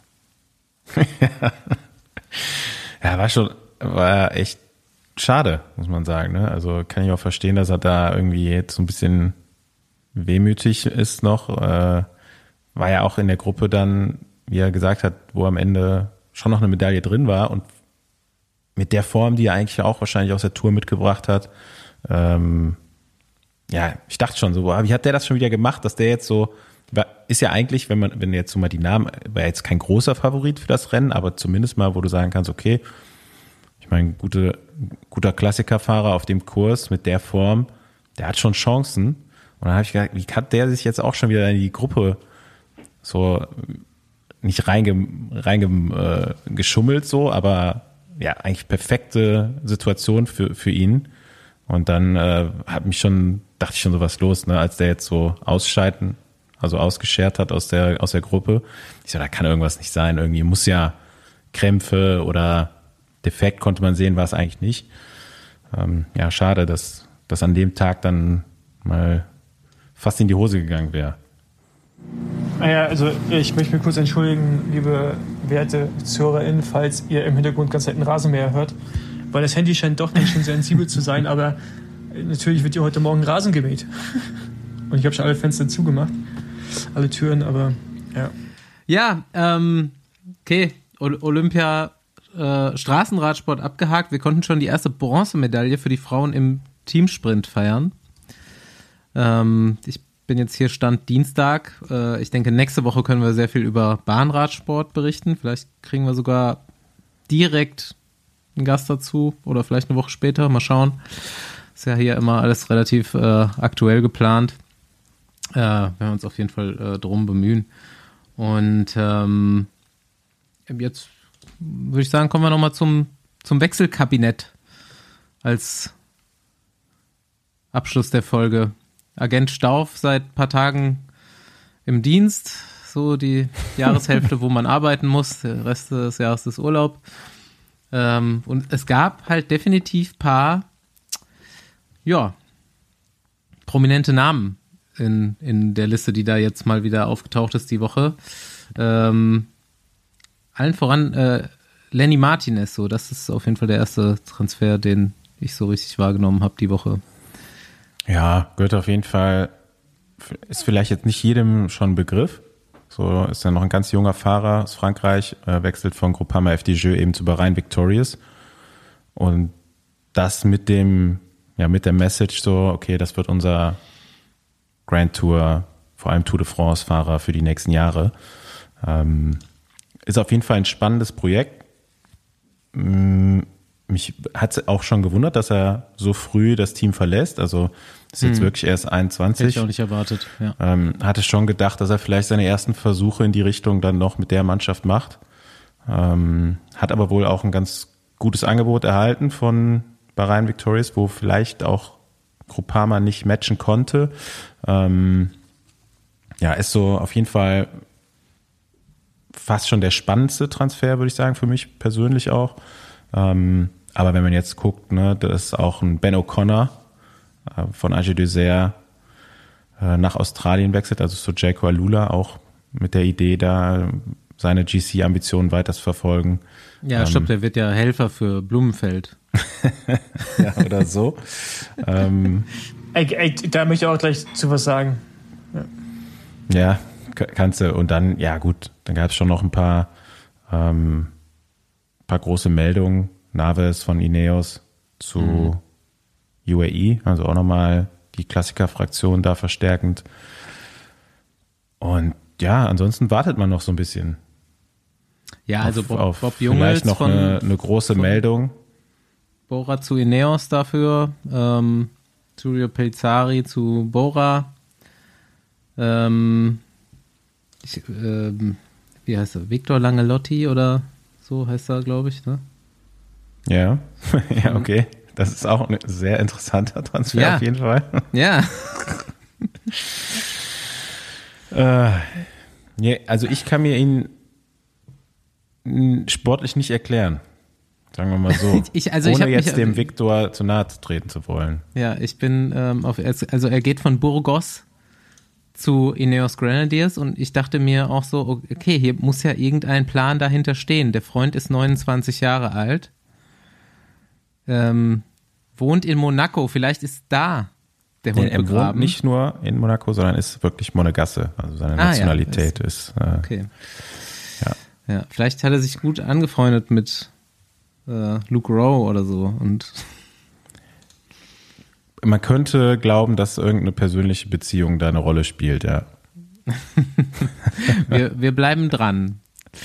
Speaker 3: ja, war schon, war echt schade, muss man sagen. Ne? Also kann ich auch verstehen, dass er da irgendwie jetzt so ein bisschen wehmütig ist noch. Äh, war ja auch in der Gruppe dann, wie er gesagt hat, wo am Ende schon noch eine Medaille drin war und mit der Form, die er eigentlich auch wahrscheinlich aus der Tour mitgebracht hat, ähm, ja, ich dachte schon so, boah, wie hat der das schon wieder gemacht, dass der jetzt so, ist ja eigentlich, wenn man, wenn jetzt so mal die Namen, war jetzt kein großer Favorit für das Rennen, aber zumindest mal, wo du sagen kannst, okay, ich meine, gute, guter Klassikerfahrer auf dem Kurs mit der Form, der hat schon Chancen. Und dann habe ich gedacht, wie hat der sich jetzt auch schon wieder in die Gruppe so nicht reingeschummelt, reinge, äh, geschummelt so, aber ja, eigentlich perfekte Situation für, für ihn. Und dann äh, hat mich schon, dachte ich schon so was los, ne, als der jetzt so ausscheiden, also ausgeschert hat aus der, aus der Gruppe. Ich so, da kann irgendwas nicht sein. Irgendwie muss ja Krämpfe oder Defekt konnte man sehen, war es eigentlich nicht. Ähm, ja, schade, dass das an dem Tag dann mal fast in die Hose gegangen wäre.
Speaker 2: Naja, also ich möchte mich kurz entschuldigen, liebe werte ZuhörerInnen, falls ihr im Hintergrund ganz selten Rasenmäher hört, weil das Handy scheint doch ganz schön sensibel zu sein, aber natürlich wird hier heute Morgen Rasen gemäht. Und ich habe schon alle Fenster zugemacht, alle Türen, aber ja.
Speaker 1: Ja, ähm, okay, o- Olympia äh, Straßenradsport abgehakt. Wir konnten schon die erste Bronzemedaille für die Frauen im Teamsprint feiern. Ähm, ich bin jetzt hier Stand Dienstag. Äh, ich denke, nächste Woche können wir sehr viel über Bahnradsport berichten. Vielleicht kriegen wir sogar direkt einen Gast dazu oder vielleicht eine Woche später. Mal schauen. Ist ja hier immer alles relativ äh, aktuell geplant. Äh, wir werden uns auf jeden Fall äh, drum bemühen. Und ähm, jetzt würde ich sagen, kommen wir nochmal zum, zum Wechselkabinett als Abschluss der Folge. Agent Stauf seit ein paar Tagen im Dienst, so die Jahreshälfte, wo man arbeiten muss, der Rest des Jahres ist Urlaub. Ähm, und es gab halt definitiv ein paar, ja, prominente Namen in, in der Liste, die da jetzt mal wieder aufgetaucht ist die Woche. Ähm, allen voran äh, Lenny Martinez, so, das ist auf jeden Fall der erste Transfer, den ich so richtig wahrgenommen habe die Woche.
Speaker 3: Ja, gehört auf jeden Fall, ist vielleicht jetzt nicht jedem schon ein Begriff. So ist ja noch ein ganz junger Fahrer aus Frankreich, äh, wechselt von Groupama F D J eben zu Bahrain Victorious. Und das mit dem, ja, mit der Message so, okay, das wird unser Grand Tour, vor allem Tour de France Fahrer für die nächsten Jahre. Ähm, ist auf jeden Fall ein spannendes Projekt. Mich hat es auch schon gewundert, dass er so früh das Team verlässt. Also ist jetzt hm. wirklich erst einundzwanzig.
Speaker 1: Hätte ich auch nicht erwartet, ja.
Speaker 3: Ähm, hatte schon gedacht, dass er vielleicht seine ersten Versuche in die Richtung dann noch mit der Mannschaft macht. Ähm, hat aber wohl auch ein ganz gutes Angebot erhalten von Bahrain Victorious, wo vielleicht auch Groupama nicht matchen konnte. Ähm, ja, ist so auf jeden Fall fast schon der spannendste Transfer, würde ich sagen, für mich persönlich auch. Ähm, aber wenn man jetzt guckt, ne, das ist auch ein Ben O'Connor äh, von A G Dessert äh, nach Australien wechselt, also so Jayco Alula auch mit der Idee, da seine G C-Ambitionen weiter zu verfolgen.
Speaker 1: Ja, ähm, stopp, der wird ja Helfer für Blumenfeld.
Speaker 3: Ja, oder so. ähm,
Speaker 2: ey, ey, da möchte ich auch gleich zu was sagen.
Speaker 3: Ja, ja kannst du. Und dann, ja gut, dann gab es schon noch ein paar ähm, paar große Meldungen. Naves von Ineos zu mhm. U A E, also auch nochmal die Klassiker-Fraktion da verstärkend. Und ja, ansonsten wartet man noch so ein bisschen.
Speaker 1: Ja, also
Speaker 3: auf,
Speaker 1: Bob,
Speaker 3: auf
Speaker 1: Bob Jungels
Speaker 3: vielleicht noch
Speaker 1: von,
Speaker 3: eine, eine große
Speaker 1: von
Speaker 3: Meldung.
Speaker 1: Bora zu Ineos dafür, ähm, Giulio Pellizzari zu Bora. Ähm, ich, ähm, wie heißt er? Victor Langelotti oder so heißt er, glaube ich, ne?
Speaker 3: Ja, ja, okay. Das ist auch ein sehr interessanter Transfer
Speaker 1: ja.
Speaker 3: auf jeden Fall.
Speaker 1: Ja.
Speaker 3: äh, ja, also ich kann mir ihn sportlich nicht erklären. Sagen wir mal so.
Speaker 1: ich, also
Speaker 3: Ohne
Speaker 1: ich
Speaker 3: jetzt
Speaker 1: mich,
Speaker 3: dem Victor zu nahe zu treten zu wollen.
Speaker 1: Ja, ich bin ähm, auf, also er geht von Burgos zu Ineos Grenadiers und ich dachte mir auch so, okay, hier muss ja irgendein Plan dahinter stehen. Der Freund ist neunundzwanzig Jahre alt, ähm, wohnt in Monaco, vielleicht ist da der Hund
Speaker 3: er
Speaker 1: begraben.
Speaker 3: Wohnt nicht nur in Monaco, sondern ist wirklich Monegasse, also seine Nationalität
Speaker 1: ah, ja,
Speaker 3: ist, ist äh,
Speaker 1: okay.
Speaker 3: ja.
Speaker 1: Ja, vielleicht hat er sich gut angefreundet mit äh, Luke Rowe oder so und
Speaker 3: man könnte glauben, dass irgendeine persönliche Beziehung da eine Rolle spielt, ja.
Speaker 1: wir, wir bleiben dran.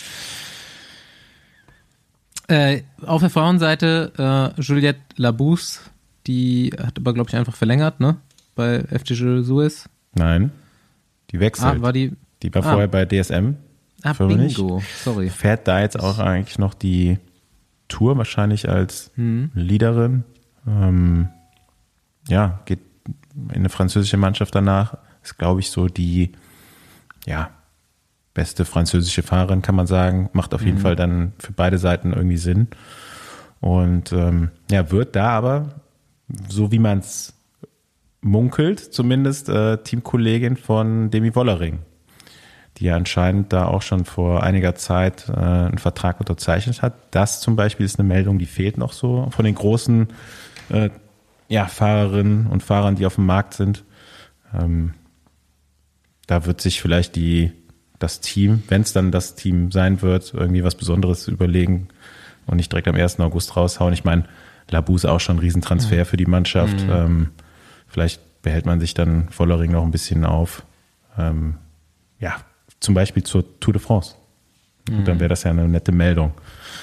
Speaker 1: Äh, auf der Frauenseite äh, Juliette Labous, die hat aber, glaube ich, einfach verlängert, ne? Bei F D J Suez.
Speaker 3: Nein, die wechselt.
Speaker 1: Ah, war die,
Speaker 3: die war
Speaker 1: ah.
Speaker 3: vorher bei D S M.
Speaker 1: Ah,
Speaker 3: Firmenich.
Speaker 1: Bingo, sorry.
Speaker 3: Fährt da jetzt auch eigentlich noch die Tour wahrscheinlich als hm. Leaderin. Ähm, ja, geht in eine französische Mannschaft danach. Ist, glaube ich, so die ja, beste französische Fahrerin, kann man sagen. Macht auf jeden mhm. Fall dann für beide Seiten irgendwie Sinn. Und ähm, ja, wird da aber, so wie man es munkelt, zumindest äh, Teamkollegin von Demi Wollering, die ja anscheinend da auch schon vor einiger Zeit äh, einen Vertrag unterzeichnet hat. Das zum Beispiel ist eine Meldung, die fehlt noch so von den großen äh, ja, Fahrerinnen und Fahrern, die auf dem Markt sind. Ähm, da wird sich vielleicht die das Team, wenn es dann das Team sein wird, irgendwie was Besonderes überlegen und nicht direkt am ersten August raushauen. Ich meine, Labou ist auch schon ein Riesentransfer mhm. für die Mannschaft. Mhm. Ähm, vielleicht behält man sich dann Wollering noch ein bisschen auf. Ähm, ja, zum Beispiel zur Tour de France. Mhm. Und dann wäre das ja eine nette Meldung.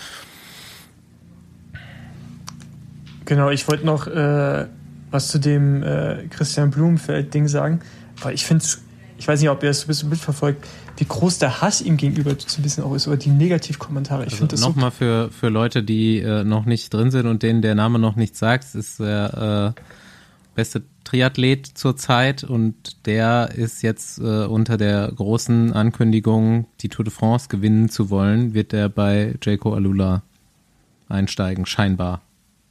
Speaker 2: Genau, ich wollte noch äh, was zu dem äh, Christian Blumenfeld-Ding sagen, weil ich finde es, ich weiß nicht, ob ihr das ein bisschen mitverfolgt, wie groß der Hass ihm gegenüber so ein bisschen auch ist, oder die Negativkommentare. Ich
Speaker 1: also
Speaker 2: finde das
Speaker 1: nochmal
Speaker 2: so
Speaker 1: für, für Leute, die äh, noch nicht drin sind und denen der Name noch nichts sagt, es ist der äh, beste Triathlet zurzeit und der ist jetzt äh, unter der großen Ankündigung, die Tour de France gewinnen zu wollen, wird er bei Jayco Alula einsteigen, scheinbar.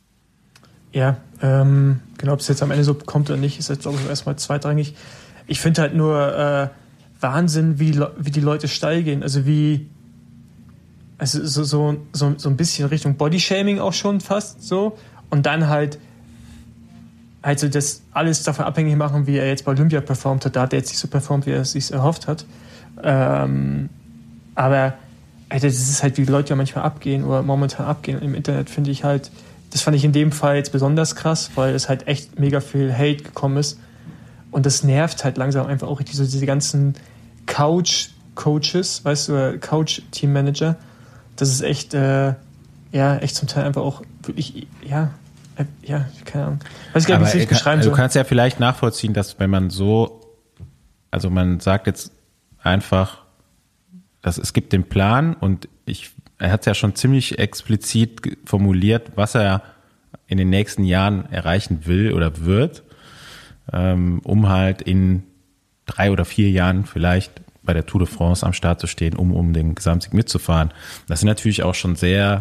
Speaker 2: Ja, ähm, genau, ob es jetzt am Ende so kommt oder nicht, ist jetzt, glaube ich, erstmal zweitrangig. Ich finde halt nur äh, Wahnsinn, wie, wie die Leute steil gehen. Also wie, also so, so, so, so ein bisschen Richtung Bodyshaming auch schon fast so. Und dann halt, halt so das alles davon abhängig machen, wie er jetzt bei Olympia performt hat. Da hat er jetzt nicht so performt, wie er es sich erhofft hat. Ähm, aber Alter, das ist halt, wie die Leute ja manchmal abgehen oder momentan abgehen im Internet, finde ich halt. Das fand ich in dem Fall jetzt besonders krass, weil es halt echt mega viel Hate gekommen ist. Und das nervt halt langsam einfach auch richtig, so diese ganzen Couch-Coaches, weißt du, Couch-Team-Manager. Das ist echt, äh, ja, echt zum Teil einfach auch wirklich, ja, äh, ja, keine Ahnung. Weiß gar nicht, wie ich es beschreiben soll.
Speaker 3: Du kannst ja vielleicht nachvollziehen, dass wenn man so, also man sagt jetzt einfach, dass es gibt den Plan und ich er hat es ja schon ziemlich explizit formuliert, was er in den nächsten Jahren erreichen will oder wird, ähm, um halt in drei oder vier Jahren vielleicht bei der Tour de France am Start zu stehen, um um den Gesamtsieg mitzufahren. Das sind natürlich auch schon sehr,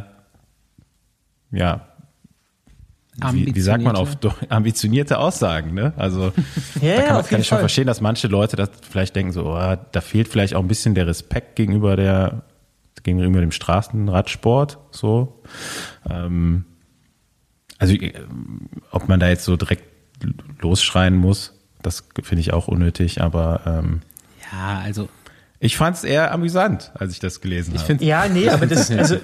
Speaker 3: ja, wie, wie sagt man auf ambitionierte Aussagen, ne? Also
Speaker 2: ja,
Speaker 3: da kann,
Speaker 2: ja,
Speaker 3: kann ich schon Fall. verstehen, dass manche Leute das vielleicht denken so, oh, da fehlt vielleicht auch ein bisschen der Respekt gegenüber der gegenüber dem Straßenradsport, so. Ähm, also, ob man da jetzt so direkt losschreien muss, das finde ich auch unnötig, aber ähm,
Speaker 1: ja, also
Speaker 3: ich fand es eher amüsant, als ich das gelesen
Speaker 1: ich
Speaker 3: habe.
Speaker 2: Ja, nee, aber das, also,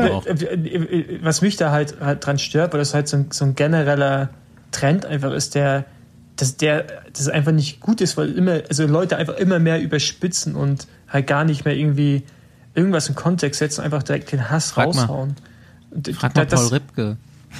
Speaker 2: was mich da halt, halt dran stört, weil das halt so ein, so ein genereller Trend einfach ist, der, dass der, das einfach nicht gut ist, weil immer, also Leute einfach immer mehr überspitzen und halt gar nicht mehr irgendwie irgendwas in Kontext setzen, einfach direkt den Hass
Speaker 1: Frag
Speaker 2: raushauen.
Speaker 1: Mal. Frag mal
Speaker 2: das,
Speaker 1: Paul Ripke.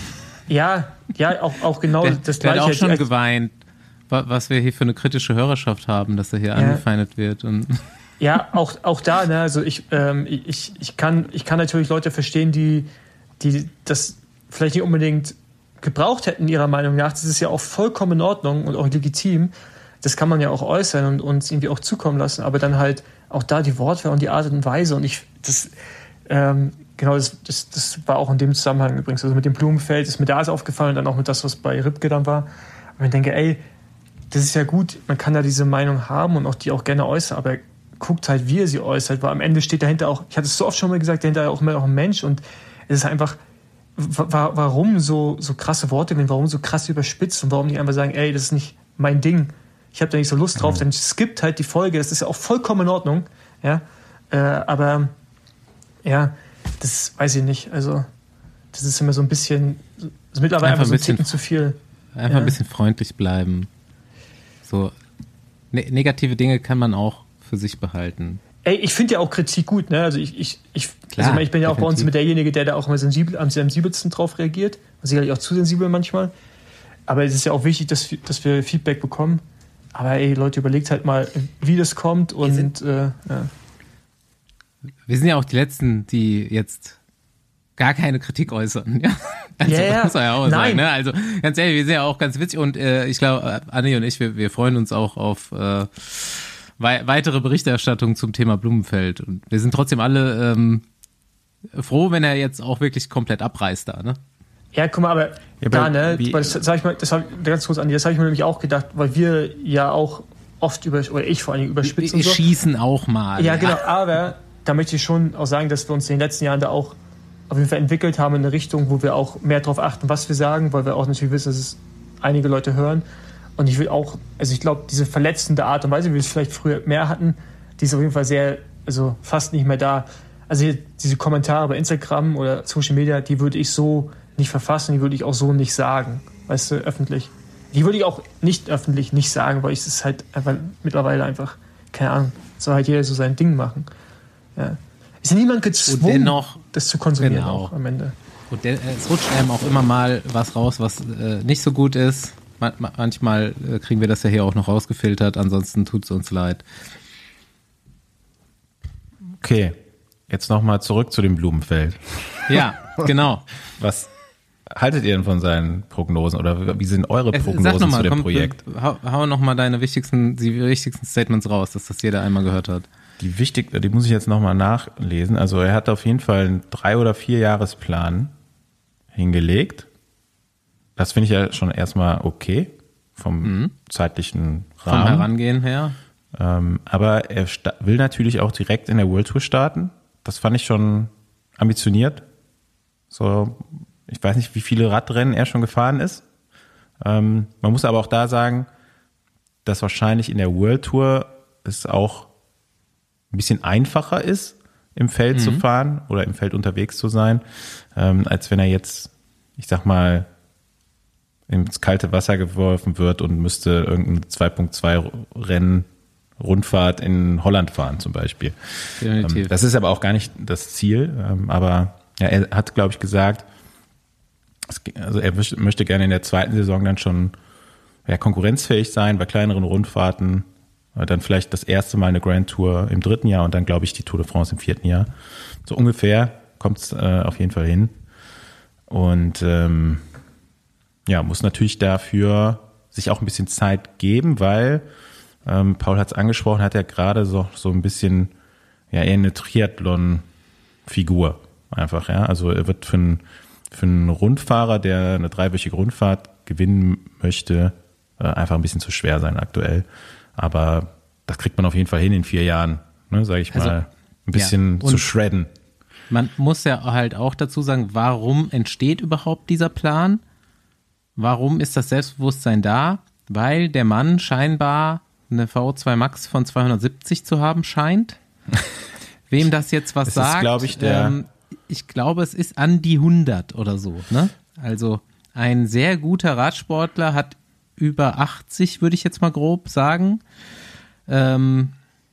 Speaker 2: Ja, ja, auch, auch genau
Speaker 1: der,
Speaker 2: das
Speaker 1: der
Speaker 2: Gleiche.
Speaker 1: Der hat auch schon geweint, was wir hier für eine kritische Hörerschaft haben, dass er hier ja. angefeindet wird. Und
Speaker 2: ja, auch, auch da, ne, also ich, ähm, ich, ich, kann, ich kann natürlich Leute verstehen, die, die das vielleicht nicht unbedingt gebraucht hätten, ihrer Meinung nach. Das ist ja auch vollkommen in Ordnung und auch legitim. Das kann man ja auch äußern und uns irgendwie auch zukommen lassen, aber dann halt auch da die Wortwahl und die Art und Weise und ich, das, ähm, genau, das, das, das war auch in dem Zusammenhang übrigens, also mit dem Blumenfeld ist mir da aufgefallen und dann auch mit das, was bei Ripke dann war. Und ich denke, ey, das ist ja gut, man kann da diese Meinung haben und auch die auch gerne äußern, aber guckt halt, wie er sie äußert, weil am Ende steht dahinter auch, ich hatte es so oft schon mal gesagt, dahinter auch immer auch ein Mensch und es ist einfach, warum so, so krasse Worte, warum so krass überspitzt und warum nicht einfach sagen, ey, das ist nicht mein Ding. Ich habe da nicht so Lust drauf, dann skippt halt die Folge, das ist ja auch vollkommen in Ordnung, ja, äh, aber ja, das weiß ich nicht, also das ist immer so ein bisschen, also mittlerweile einfach, einfach so ein bisschen Ticken zu viel.
Speaker 1: Einfach
Speaker 2: ja.
Speaker 1: ein bisschen freundlich bleiben, so, ne- negative Dinge kann man auch für sich behalten.
Speaker 2: Ey, ich finde ja auch Kritik gut, ne, also ich, ich, ich,
Speaker 1: Klar,
Speaker 2: also ich bin ja auch
Speaker 1: definitiv.
Speaker 2: bei uns mit derjenige, der da auch immer sensibel, am sensibelsten drauf reagiert, sicherlich auch zu sensibel manchmal, aber es ist ja auch wichtig, dass, dass wir Feedback bekommen. Aber ey, Leute, überlegt halt mal, wie das kommt und
Speaker 1: Wir sind,
Speaker 2: äh, ja.
Speaker 1: wir sind ja auch die Letzten, die jetzt gar keine Kritik äußern. Ja? Also,
Speaker 2: ja, ja.
Speaker 1: muss man ja auch
Speaker 2: Nein.
Speaker 1: sagen. Ne? Also ganz ehrlich, wir sind ja auch ganz witzig und äh, ich glaube, Anni und ich, wir, wir freuen uns auch auf äh, wei- weitere Berichterstattung zum Thema Blumenfeld. Und wir sind trotzdem alle ähm, froh, wenn er jetzt auch wirklich komplett abreißt da. Ne?
Speaker 2: Ja, guck mal, aber
Speaker 3: Ja,
Speaker 2: da,
Speaker 3: aber
Speaker 2: ne,
Speaker 3: wie-
Speaker 2: weil das sag ich mal, das hab, ganz kurz, Andi, das habe ich mir nämlich auch gedacht, weil wir ja auch oft über, oder ich vor allem überspitzt
Speaker 1: Wir
Speaker 2: und so.
Speaker 1: schießen auch mal.
Speaker 2: Ja, genau, aber da möchte ich schon auch sagen, dass wir uns in den letzten Jahren da auch auf jeden Fall entwickelt haben in eine Richtung, wo wir auch mehr darauf achten, was wir sagen, weil wir auch natürlich wissen, dass es einige Leute hören. Und ich will auch, also ich glaube, diese verletzende Art und Weise, wie wir es vielleicht früher mehr hatten, die ist auf jeden Fall sehr, also fast nicht mehr da. Also hier, diese Kommentare bei Instagram oder Social Media, die würde ich so nicht verfassen, die würde ich auch so nicht sagen, weißt du, öffentlich. Die würde ich auch nicht öffentlich nicht sagen, weil ich es halt einfach mittlerweile einfach, keine Ahnung, soll halt jeder so sein Ding machen. Ja. Ist ja niemand gezwungen,
Speaker 1: Und dennoch,
Speaker 2: das zu konsumieren
Speaker 1: genau.
Speaker 2: auch am Ende.
Speaker 1: Und der, es rutscht einem auch immer mal was raus, was äh, nicht so gut ist. Man, manchmal äh, kriegen wir das ja hier auch noch rausgefiltert, ansonsten tut es uns leid.
Speaker 3: Okay, jetzt nochmal zurück zu dem Blumenfeld.
Speaker 1: Ja, genau.
Speaker 3: Was haltet ihr denn von seinen Prognosen oder wie sind eure
Speaker 1: Es-
Speaker 3: Prognosen
Speaker 1: Sag noch mal,
Speaker 3: zu dem
Speaker 1: komm,
Speaker 3: Projekt?
Speaker 1: Hau, hau noch mal deine wichtigsten, die wichtigsten Statements raus, dass das jeder einmal gehört hat.
Speaker 3: Die wichtig, die muss ich jetzt nochmal nachlesen. Also er hat auf jeden Fall einen drei- oder vier Jahresplan hingelegt. Das finde ich ja schon erstmal okay vom
Speaker 1: Mhm.
Speaker 3: zeitlichen
Speaker 1: Vom
Speaker 3: Rahmen.
Speaker 1: Herangehen her.
Speaker 3: Ähm, aber er sta- will natürlich auch direkt in der World Tour starten. Das fand ich schon ambitioniert. So, ich weiß nicht, wie viele Radrennen er schon gefahren ist. Ähm, man muss aber auch da sagen, dass wahrscheinlich in der World Tour es auch ein bisschen einfacher ist, im Feld zu fahren oder im Feld unterwegs zu sein, ähm, als wenn er jetzt, ich sag mal, ins kalte Wasser geworfen wird und müsste irgendein zwei Punkt zwei Rennen Rundfahrt in Holland fahren zum Beispiel.
Speaker 1: Definitiv.
Speaker 3: Ähm, das ist aber auch gar nicht das Ziel, ähm, aber ja, er hat, glaube ich, gesagt, es, also er möchte, möchte gerne in der zweiten Saison dann schon ja, konkurrenzfähig sein bei kleineren Rundfahrten, äh, dann vielleicht das erste Mal eine Grand Tour im dritten Jahr und dann, glaube ich, die Tour de France im vierten Jahr. So ungefähr kommt es äh, auf jeden Fall hin. Und ähm, ja, muss natürlich dafür sich auch ein bisschen Zeit geben, weil ähm, Paul hat es angesprochen, hat er gerade so, so ein bisschen ja eher eine Triathlon-Figur einfach, ja. Also er wird für einen für einen Rundfahrer, der eine dreiwöchige Rundfahrt gewinnen möchte, äh, einfach ein bisschen zu schwer sein aktuell. Aber das kriegt man auf jeden Fall hin in vier Jahren, ne, sage ich
Speaker 1: Also,
Speaker 3: mal, ein bisschen
Speaker 1: ja,
Speaker 3: zu
Speaker 1: und-
Speaker 3: shredden.
Speaker 1: Man muss ja halt auch dazu sagen, warum entsteht überhaupt dieser Plan? Warum ist das Selbstbewusstsein da? Weil der Mann scheinbar eine V O zwei Max von zweihundertsiebzig zu haben scheint. Wem das jetzt was
Speaker 3: Es ist,
Speaker 1: sagt,
Speaker 3: glaub ich, der-
Speaker 1: ähm, ich glaube, es ist an die hundert oder so. Ne? Also ein sehr guter Radsportler hat über achtzig, würde ich jetzt mal grob sagen, ähm,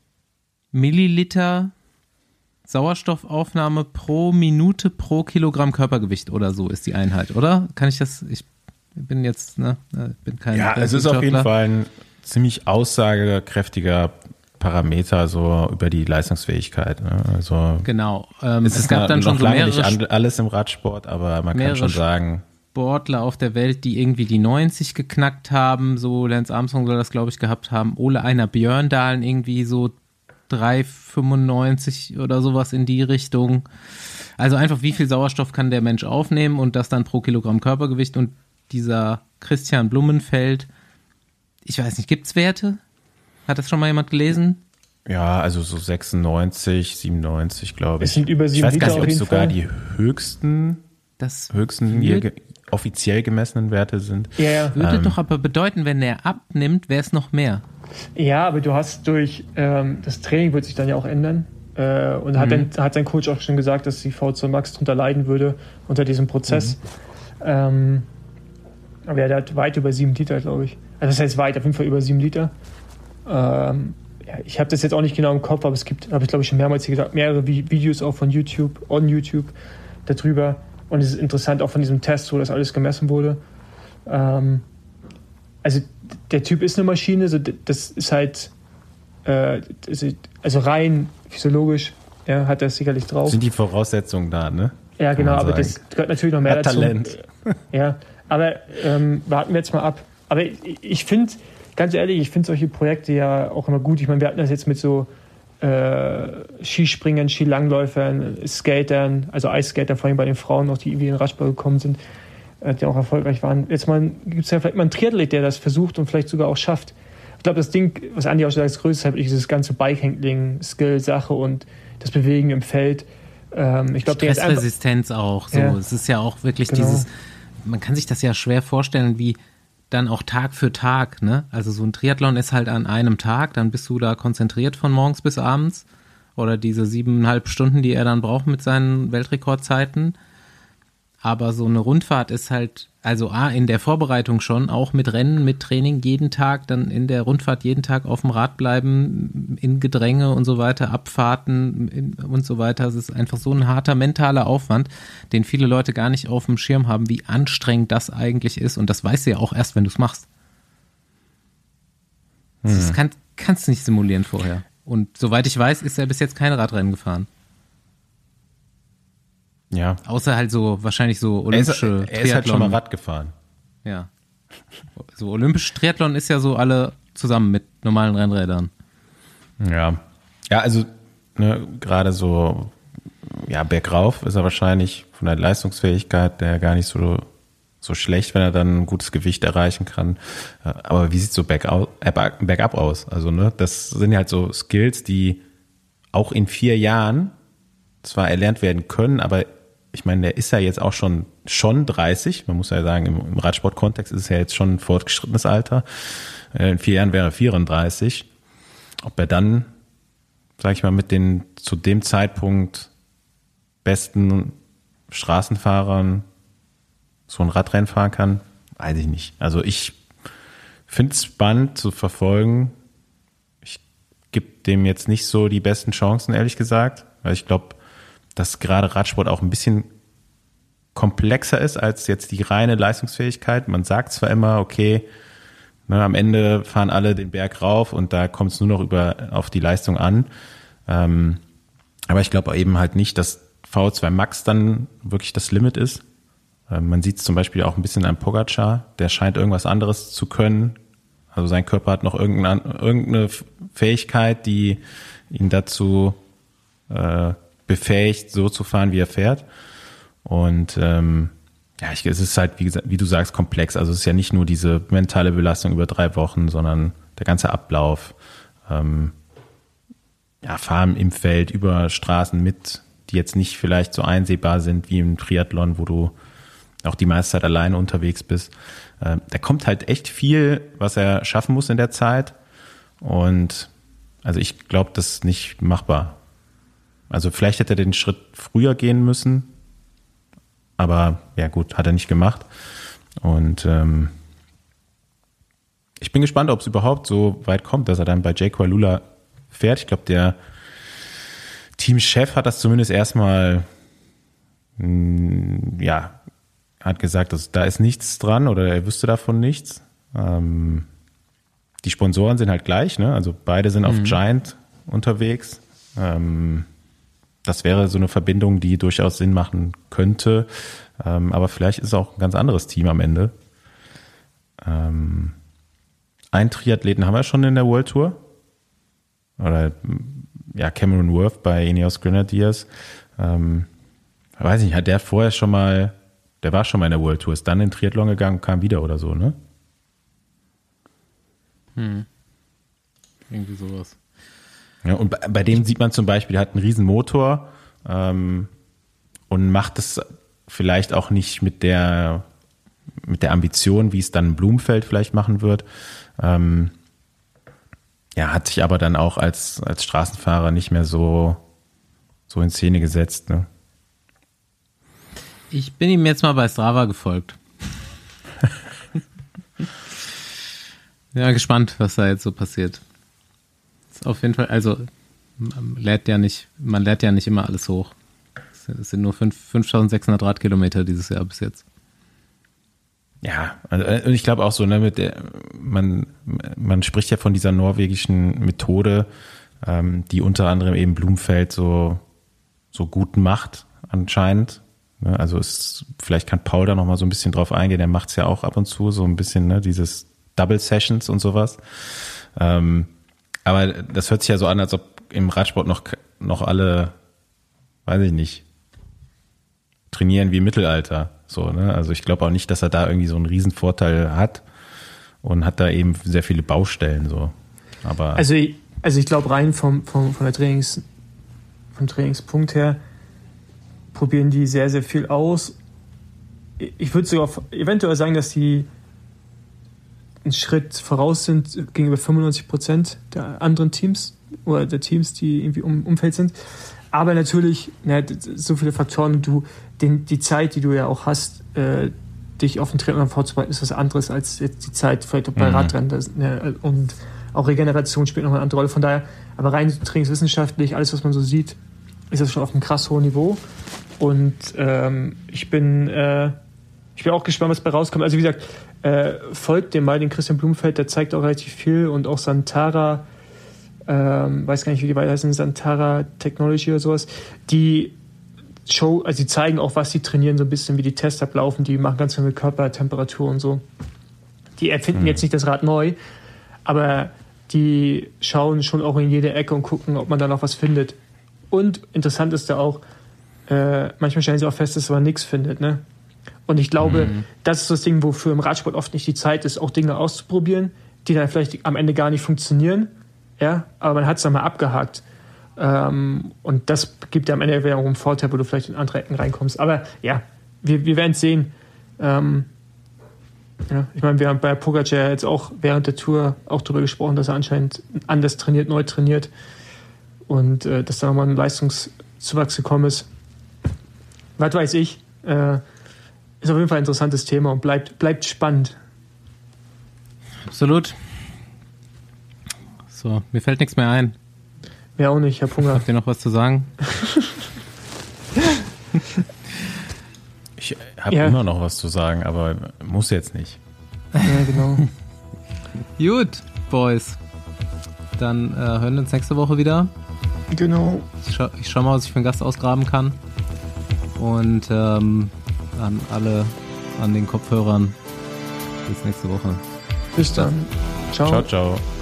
Speaker 1: Milliliter Sauerstoffaufnahme pro Minute pro Kilogramm Körpergewicht oder so ist die Einheit, oder? Kann ich das, ich bin jetzt, ne, bin kein
Speaker 3: Ja, es ist auf jeden
Speaker 1: Wissenschaftler.
Speaker 3: Fall ein ziemlich aussagekräftiger Parameter so über die Leistungsfähigkeit. Ne? Also
Speaker 1: Genau. Ähm,
Speaker 3: es
Speaker 1: es,
Speaker 3: ist
Speaker 1: gab
Speaker 3: na-
Speaker 1: dann schon
Speaker 3: noch
Speaker 1: so
Speaker 3: lange
Speaker 1: mehrere
Speaker 3: nicht an- alles im Radsport, aber man kann
Speaker 1: mehrere
Speaker 3: schon sagen,
Speaker 1: Sportler auf der Welt, die irgendwie die neunzig geknackt haben, so Lance Armstrong soll das, glaube ich, gehabt haben, Ole Einar Björndalen irgendwie so drei Komma fünfundneunzig oder sowas in die Richtung. Also einfach, wie viel Sauerstoff kann der Mensch aufnehmen und das dann pro Kilogramm Körpergewicht und dieser Christian Blumenfeld, ich weiß nicht, gibt's Werte? Hat das schon mal jemand gelesen?
Speaker 3: ja, also so sechsundneunzig, siebenundneunzig, glaube ich.
Speaker 2: Es sind über
Speaker 3: ich
Speaker 2: sieben
Speaker 3: weiß gar
Speaker 2: Liter
Speaker 3: nicht,
Speaker 2: auf
Speaker 3: ob es
Speaker 2: jeden
Speaker 3: sogar
Speaker 2: Fall.
Speaker 3: die höchsten,
Speaker 1: Das
Speaker 3: höchsten
Speaker 1: Würde-
Speaker 3: je, offiziell gemessenen Werte sind.
Speaker 2: Ja, ja.
Speaker 1: würde
Speaker 3: Ähm.
Speaker 1: doch aber bedeuten, wenn er abnimmt, wäre es noch mehr.
Speaker 2: Ja, aber du hast durch ähm, das Training wird sich dann ja auch ändern. Äh, und hat, dann, hat sein Coach auch schon gesagt, dass die V O zwei Max drunter leiden würde unter diesem Prozess. Ähm, aber er hat weit über sieben Liter, glaube ich. Also das heißt weit, auf jeden Fall über sieben Liter. Ähm, ja, ich habe das jetzt auch nicht genau im Kopf, aber es gibt, habe ich glaube ich schon mehrmals hier gesagt, mehrere Vi- Videos auch von YouTube, on YouTube darüber. Und es ist interessant auch von diesem Test, wo das alles gemessen wurde. Ähm, also der Typ ist eine Maschine, so, das ist halt, äh, also rein physiologisch ja, hat er sicherlich drauf.
Speaker 3: Sind die Voraussetzungen da, ne?
Speaker 2: Ja, genau, aber sagen. Das gehört natürlich noch mehr
Speaker 3: hat
Speaker 2: dazu.
Speaker 3: Talent.
Speaker 2: Ja, aber ähm, warten wir jetzt mal ab. Aber ich, ich finde, ganz ehrlich, ich finde solche Projekte ja auch immer gut. Ich meine, wir hatten das jetzt mit so äh, Skispringern, Skilangläufern, Skatern, also Eisskater, vor allem bei den Frauen noch, die irgendwie in den Radsport gekommen sind, äh, die auch erfolgreich waren. Jetzt gibt es ja vielleicht mal einen Triathlet, der das versucht und vielleicht sogar auch schafft. Ich glaube, das Ding, was Andi auch schon als größtes hat, ist das ganze Bike-Handling, Skill-Sache und das Bewegen im Feld. Ähm, ich glaub,
Speaker 1: Stressresistenz auch. So. Ja. Es ist ja auch wirklich genau. dieses, man kann sich das ja schwer vorstellen, wie dann auch Tag für Tag, ne? Also so ein Triathlon ist halt an einem Tag, dann bist du da konzentriert von morgens bis abends oder diese siebeneinhalb Stunden, die er dann braucht mit seinen Weltrekordzeiten. Aber so eine Rundfahrt ist halt, also A, in der Vorbereitung schon, auch mit Rennen, mit Training jeden Tag, dann in der Rundfahrt jeden Tag auf dem Rad bleiben, in Gedränge und so weiter, Abfahrten in, und so weiter. Es ist einfach so ein harter mentaler Aufwand, den viele Leute gar nicht auf dem Schirm haben, wie anstrengend das eigentlich ist. Und das weißt du ja auch erst, wenn du es machst. Hm. Das kann, kannst du nicht simulieren vorher. Und soweit ich weiß, ist er bis jetzt kein Radrennen gefahren.
Speaker 3: Ja.
Speaker 1: Außer halt so, wahrscheinlich so olympische
Speaker 3: er ist, er ist halt schon mal Rad gefahren.
Speaker 1: Ja. So olympische Triathlon ist ja so alle zusammen mit normalen Rennrädern.
Speaker 3: Ja. Ja, also ne, gerade so ja, bergauf ist er wahrscheinlich von der Leistungsfähigkeit der gar nicht so, so schlecht, wenn er dann ein gutes Gewicht erreichen kann. Aber wie sieht so bergau, äh, bergab aus? Also ne, das sind halt so Skills, die auch in vier Jahren zwar erlernt werden können, aber ich meine, der ist ja jetzt auch schon schon dreißig. Man muss ja sagen, im, im Radsport-Kontext ist es ja jetzt schon ein fortgeschrittenes Alter. In vier Jahren wäre er vierunddreißig. Ob er dann, sag ich mal, mit den zu dem Zeitpunkt besten Straßenfahrern so ein Radrennen fahren kann, weiß ich nicht. Also ich finde es spannend zu verfolgen. Ich gebe dem jetzt nicht so die besten Chancen, ehrlich gesagt, weil ich glaube, dass gerade Radsport auch ein bisschen komplexer ist als jetzt die reine Leistungsfähigkeit. Man sagt zwar immer, okay, ne, am Ende fahren alle den Berg rauf und da kommt es nur noch über auf die Leistung an. Ähm, aber ich glaube eben halt nicht, dass V zwei Max dann wirklich das Limit ist. Ähm, man sieht es zum Beispiel auch ein bisschen an Pogacar. Der scheint irgendwas anderes zu können. Also sein Körper hat noch irgendeine, irgendeine Fähigkeit, die ihn dazu äh, befähigt, so zu fahren, wie er fährt. Und ähm, ja, ich, es ist halt, wie gesagt, wie du sagst, komplex. Also es ist ja nicht nur diese mentale Belastung über drei Wochen, sondern der ganze Ablauf. Ähm, ja, Fahren im Feld, über Straßen mit, die jetzt nicht vielleicht so einsehbar sind wie im Triathlon, wo du auch die meiste Zeit alleine unterwegs bist. Ähm, da kommt halt echt viel, was er schaffen muss in der Zeit. Und also ich glaube, das ist nicht machbar. Also vielleicht hätte er den Schritt früher gehen müssen, aber ja gut, hat er nicht gemacht. Und ähm, ich bin gespannt, ob es überhaupt so weit kommt, dass er dann bei Jake Wailula fährt. Ich glaube, der Teamchef hat das zumindest erstmal, mh, ja, hat gesagt, dass da ist nichts dran oder er wüsste davon nichts. Ähm, die Sponsoren sind halt gleich, ne? Also beide sind mhm. auf Giant unterwegs. Ähm, Das wäre so eine Verbindung, die durchaus Sinn machen könnte. Ähm, aber vielleicht ist es auch ein ganz anderes Team am Ende. Ähm, einen Triathleten haben wir schon in der World Tour. Oder ja, Cameron Worth bei Ineos Grenadiers. Ähm, weiß nicht, hat der vorher schon mal, der war schon mal in der World Tour, ist dann in den Triathlon gegangen und kam wieder oder so, ne?
Speaker 1: Hm. Irgendwie sowas.
Speaker 3: Ja, und bei, bei dem sieht man zum Beispiel, der hat einen riesen Motor ähm, und macht es vielleicht auch nicht mit der mit der Ambition, wie es dann Blumfeld vielleicht machen wird. Ähm, ja, hat sich aber dann auch als als Straßenfahrer nicht mehr so so in Szene gesetzt. Ne?
Speaker 1: Ich bin ihm jetzt mal bei Strava gefolgt. Ja, gespannt, was da jetzt so passiert. Auf jeden Fall, also man lädt ja nicht, man lädt ja nicht immer alles hoch. Es sind nur fünftausendsechshundert Radkilometer dieses Jahr bis jetzt.
Speaker 3: Ja, also, und ich glaube auch so, ne, mit der, man, man spricht ja von dieser norwegischen Methode, ähm, die unter anderem eben Blumfeld so so gut macht anscheinend. Ne? Also es, vielleicht kann Paul da nochmal so ein bisschen drauf eingehen, der macht es ja auch ab und zu, so ein bisschen, ne, dieses Double Sessions und sowas. Ähm, aber das hört sich ja so an, als ob im Radsport noch, noch alle, weiß ich nicht, trainieren wie im Mittelalter. So, ne? Also ich glaube auch nicht, dass er da irgendwie so einen riesen Vorteil hat und hat da eben sehr viele Baustellen. So. Aber
Speaker 2: also ich, also ich glaube rein vom, vom, von der Trainings, vom Trainingspunkt her probieren die sehr, sehr viel aus. Ich würde sogar eventuell sagen, dass die einen Schritt voraus sind gegenüber fünfundneunzig Prozent der anderen Teams oder der Teams, die irgendwie im Umfeld sind. Aber natürlich, ne, so viele Faktoren, du, den, die Zeit, die du ja auch hast, äh, dich auf den Triathlon vorzubereiten, ist was anderes als jetzt die Zeit vielleicht bei mhm. Radrennen. Das, ne, und auch Regeneration spielt noch eine andere Rolle. Von daher, aber rein trainingswissenschaftlich, alles, was man so sieht, ist das schon auf einem krass hohen Niveau. Und ähm, ich bin äh, ich bin auch gespannt, was bei rauskommt. Also wie gesagt, äh, folgt dem mal den Christian Blumfeld, der zeigt auch relativ viel und auch Santara, ähm, weiß gar nicht, wie die weiter heißen, Santara Technology oder sowas, die Show, also die zeigen auch, was sie trainieren, so ein bisschen wie die Tests ablaufen, die machen ganz viel mit Körpertemperatur und so. Die erfinden mhm. jetzt nicht das Rad neu, aber die schauen schon auch in jede Ecke und gucken, ob man da noch was findet. Und interessant ist da auch, äh, manchmal stellen sie auch fest, dass man nichts findet, ne? Und ich glaube, mhm. das ist das Ding, wofür im Radsport oft nicht die Zeit ist, auch Dinge auszuprobieren, die dann vielleicht am Ende gar nicht funktionieren, ja, aber man hat es dann mal abgehakt. Ähm, und das gibt dir am Ende wieder einen Vorteil, wo du vielleicht in andere Ecken reinkommst. Aber ja, wir, wir werden es sehen. Ähm, ja, ich meine, wir haben bei Pogacar jetzt auch während der Tour auch darüber gesprochen, dass er anscheinend anders trainiert, neu trainiert und äh, dass da nochmal ein Leistungszuwachs gekommen ist. Was weiß ich, äh, ist auf jeden Fall ein interessantes Thema und bleibt, bleibt spannend.
Speaker 1: Absolut. So, mir fällt nichts mehr ein.
Speaker 2: Mir auch nicht, ich habe Hunger.
Speaker 1: Habt ihr noch was zu sagen?
Speaker 3: Ich habe
Speaker 2: ja.
Speaker 3: immer noch was zu sagen, aber muss jetzt nicht.
Speaker 2: Ja, genau.
Speaker 1: Gut, Boys. Dann äh, hören wir uns nächste Woche wieder.
Speaker 2: Genau.
Speaker 1: Ich, scha- ich schau mal, was ich für einen Gast ausgraben kann. Und ähm, an alle an den Kopfhörern bis nächste Woche.
Speaker 2: Bis dann. Ciao.
Speaker 3: Ciao, ciao.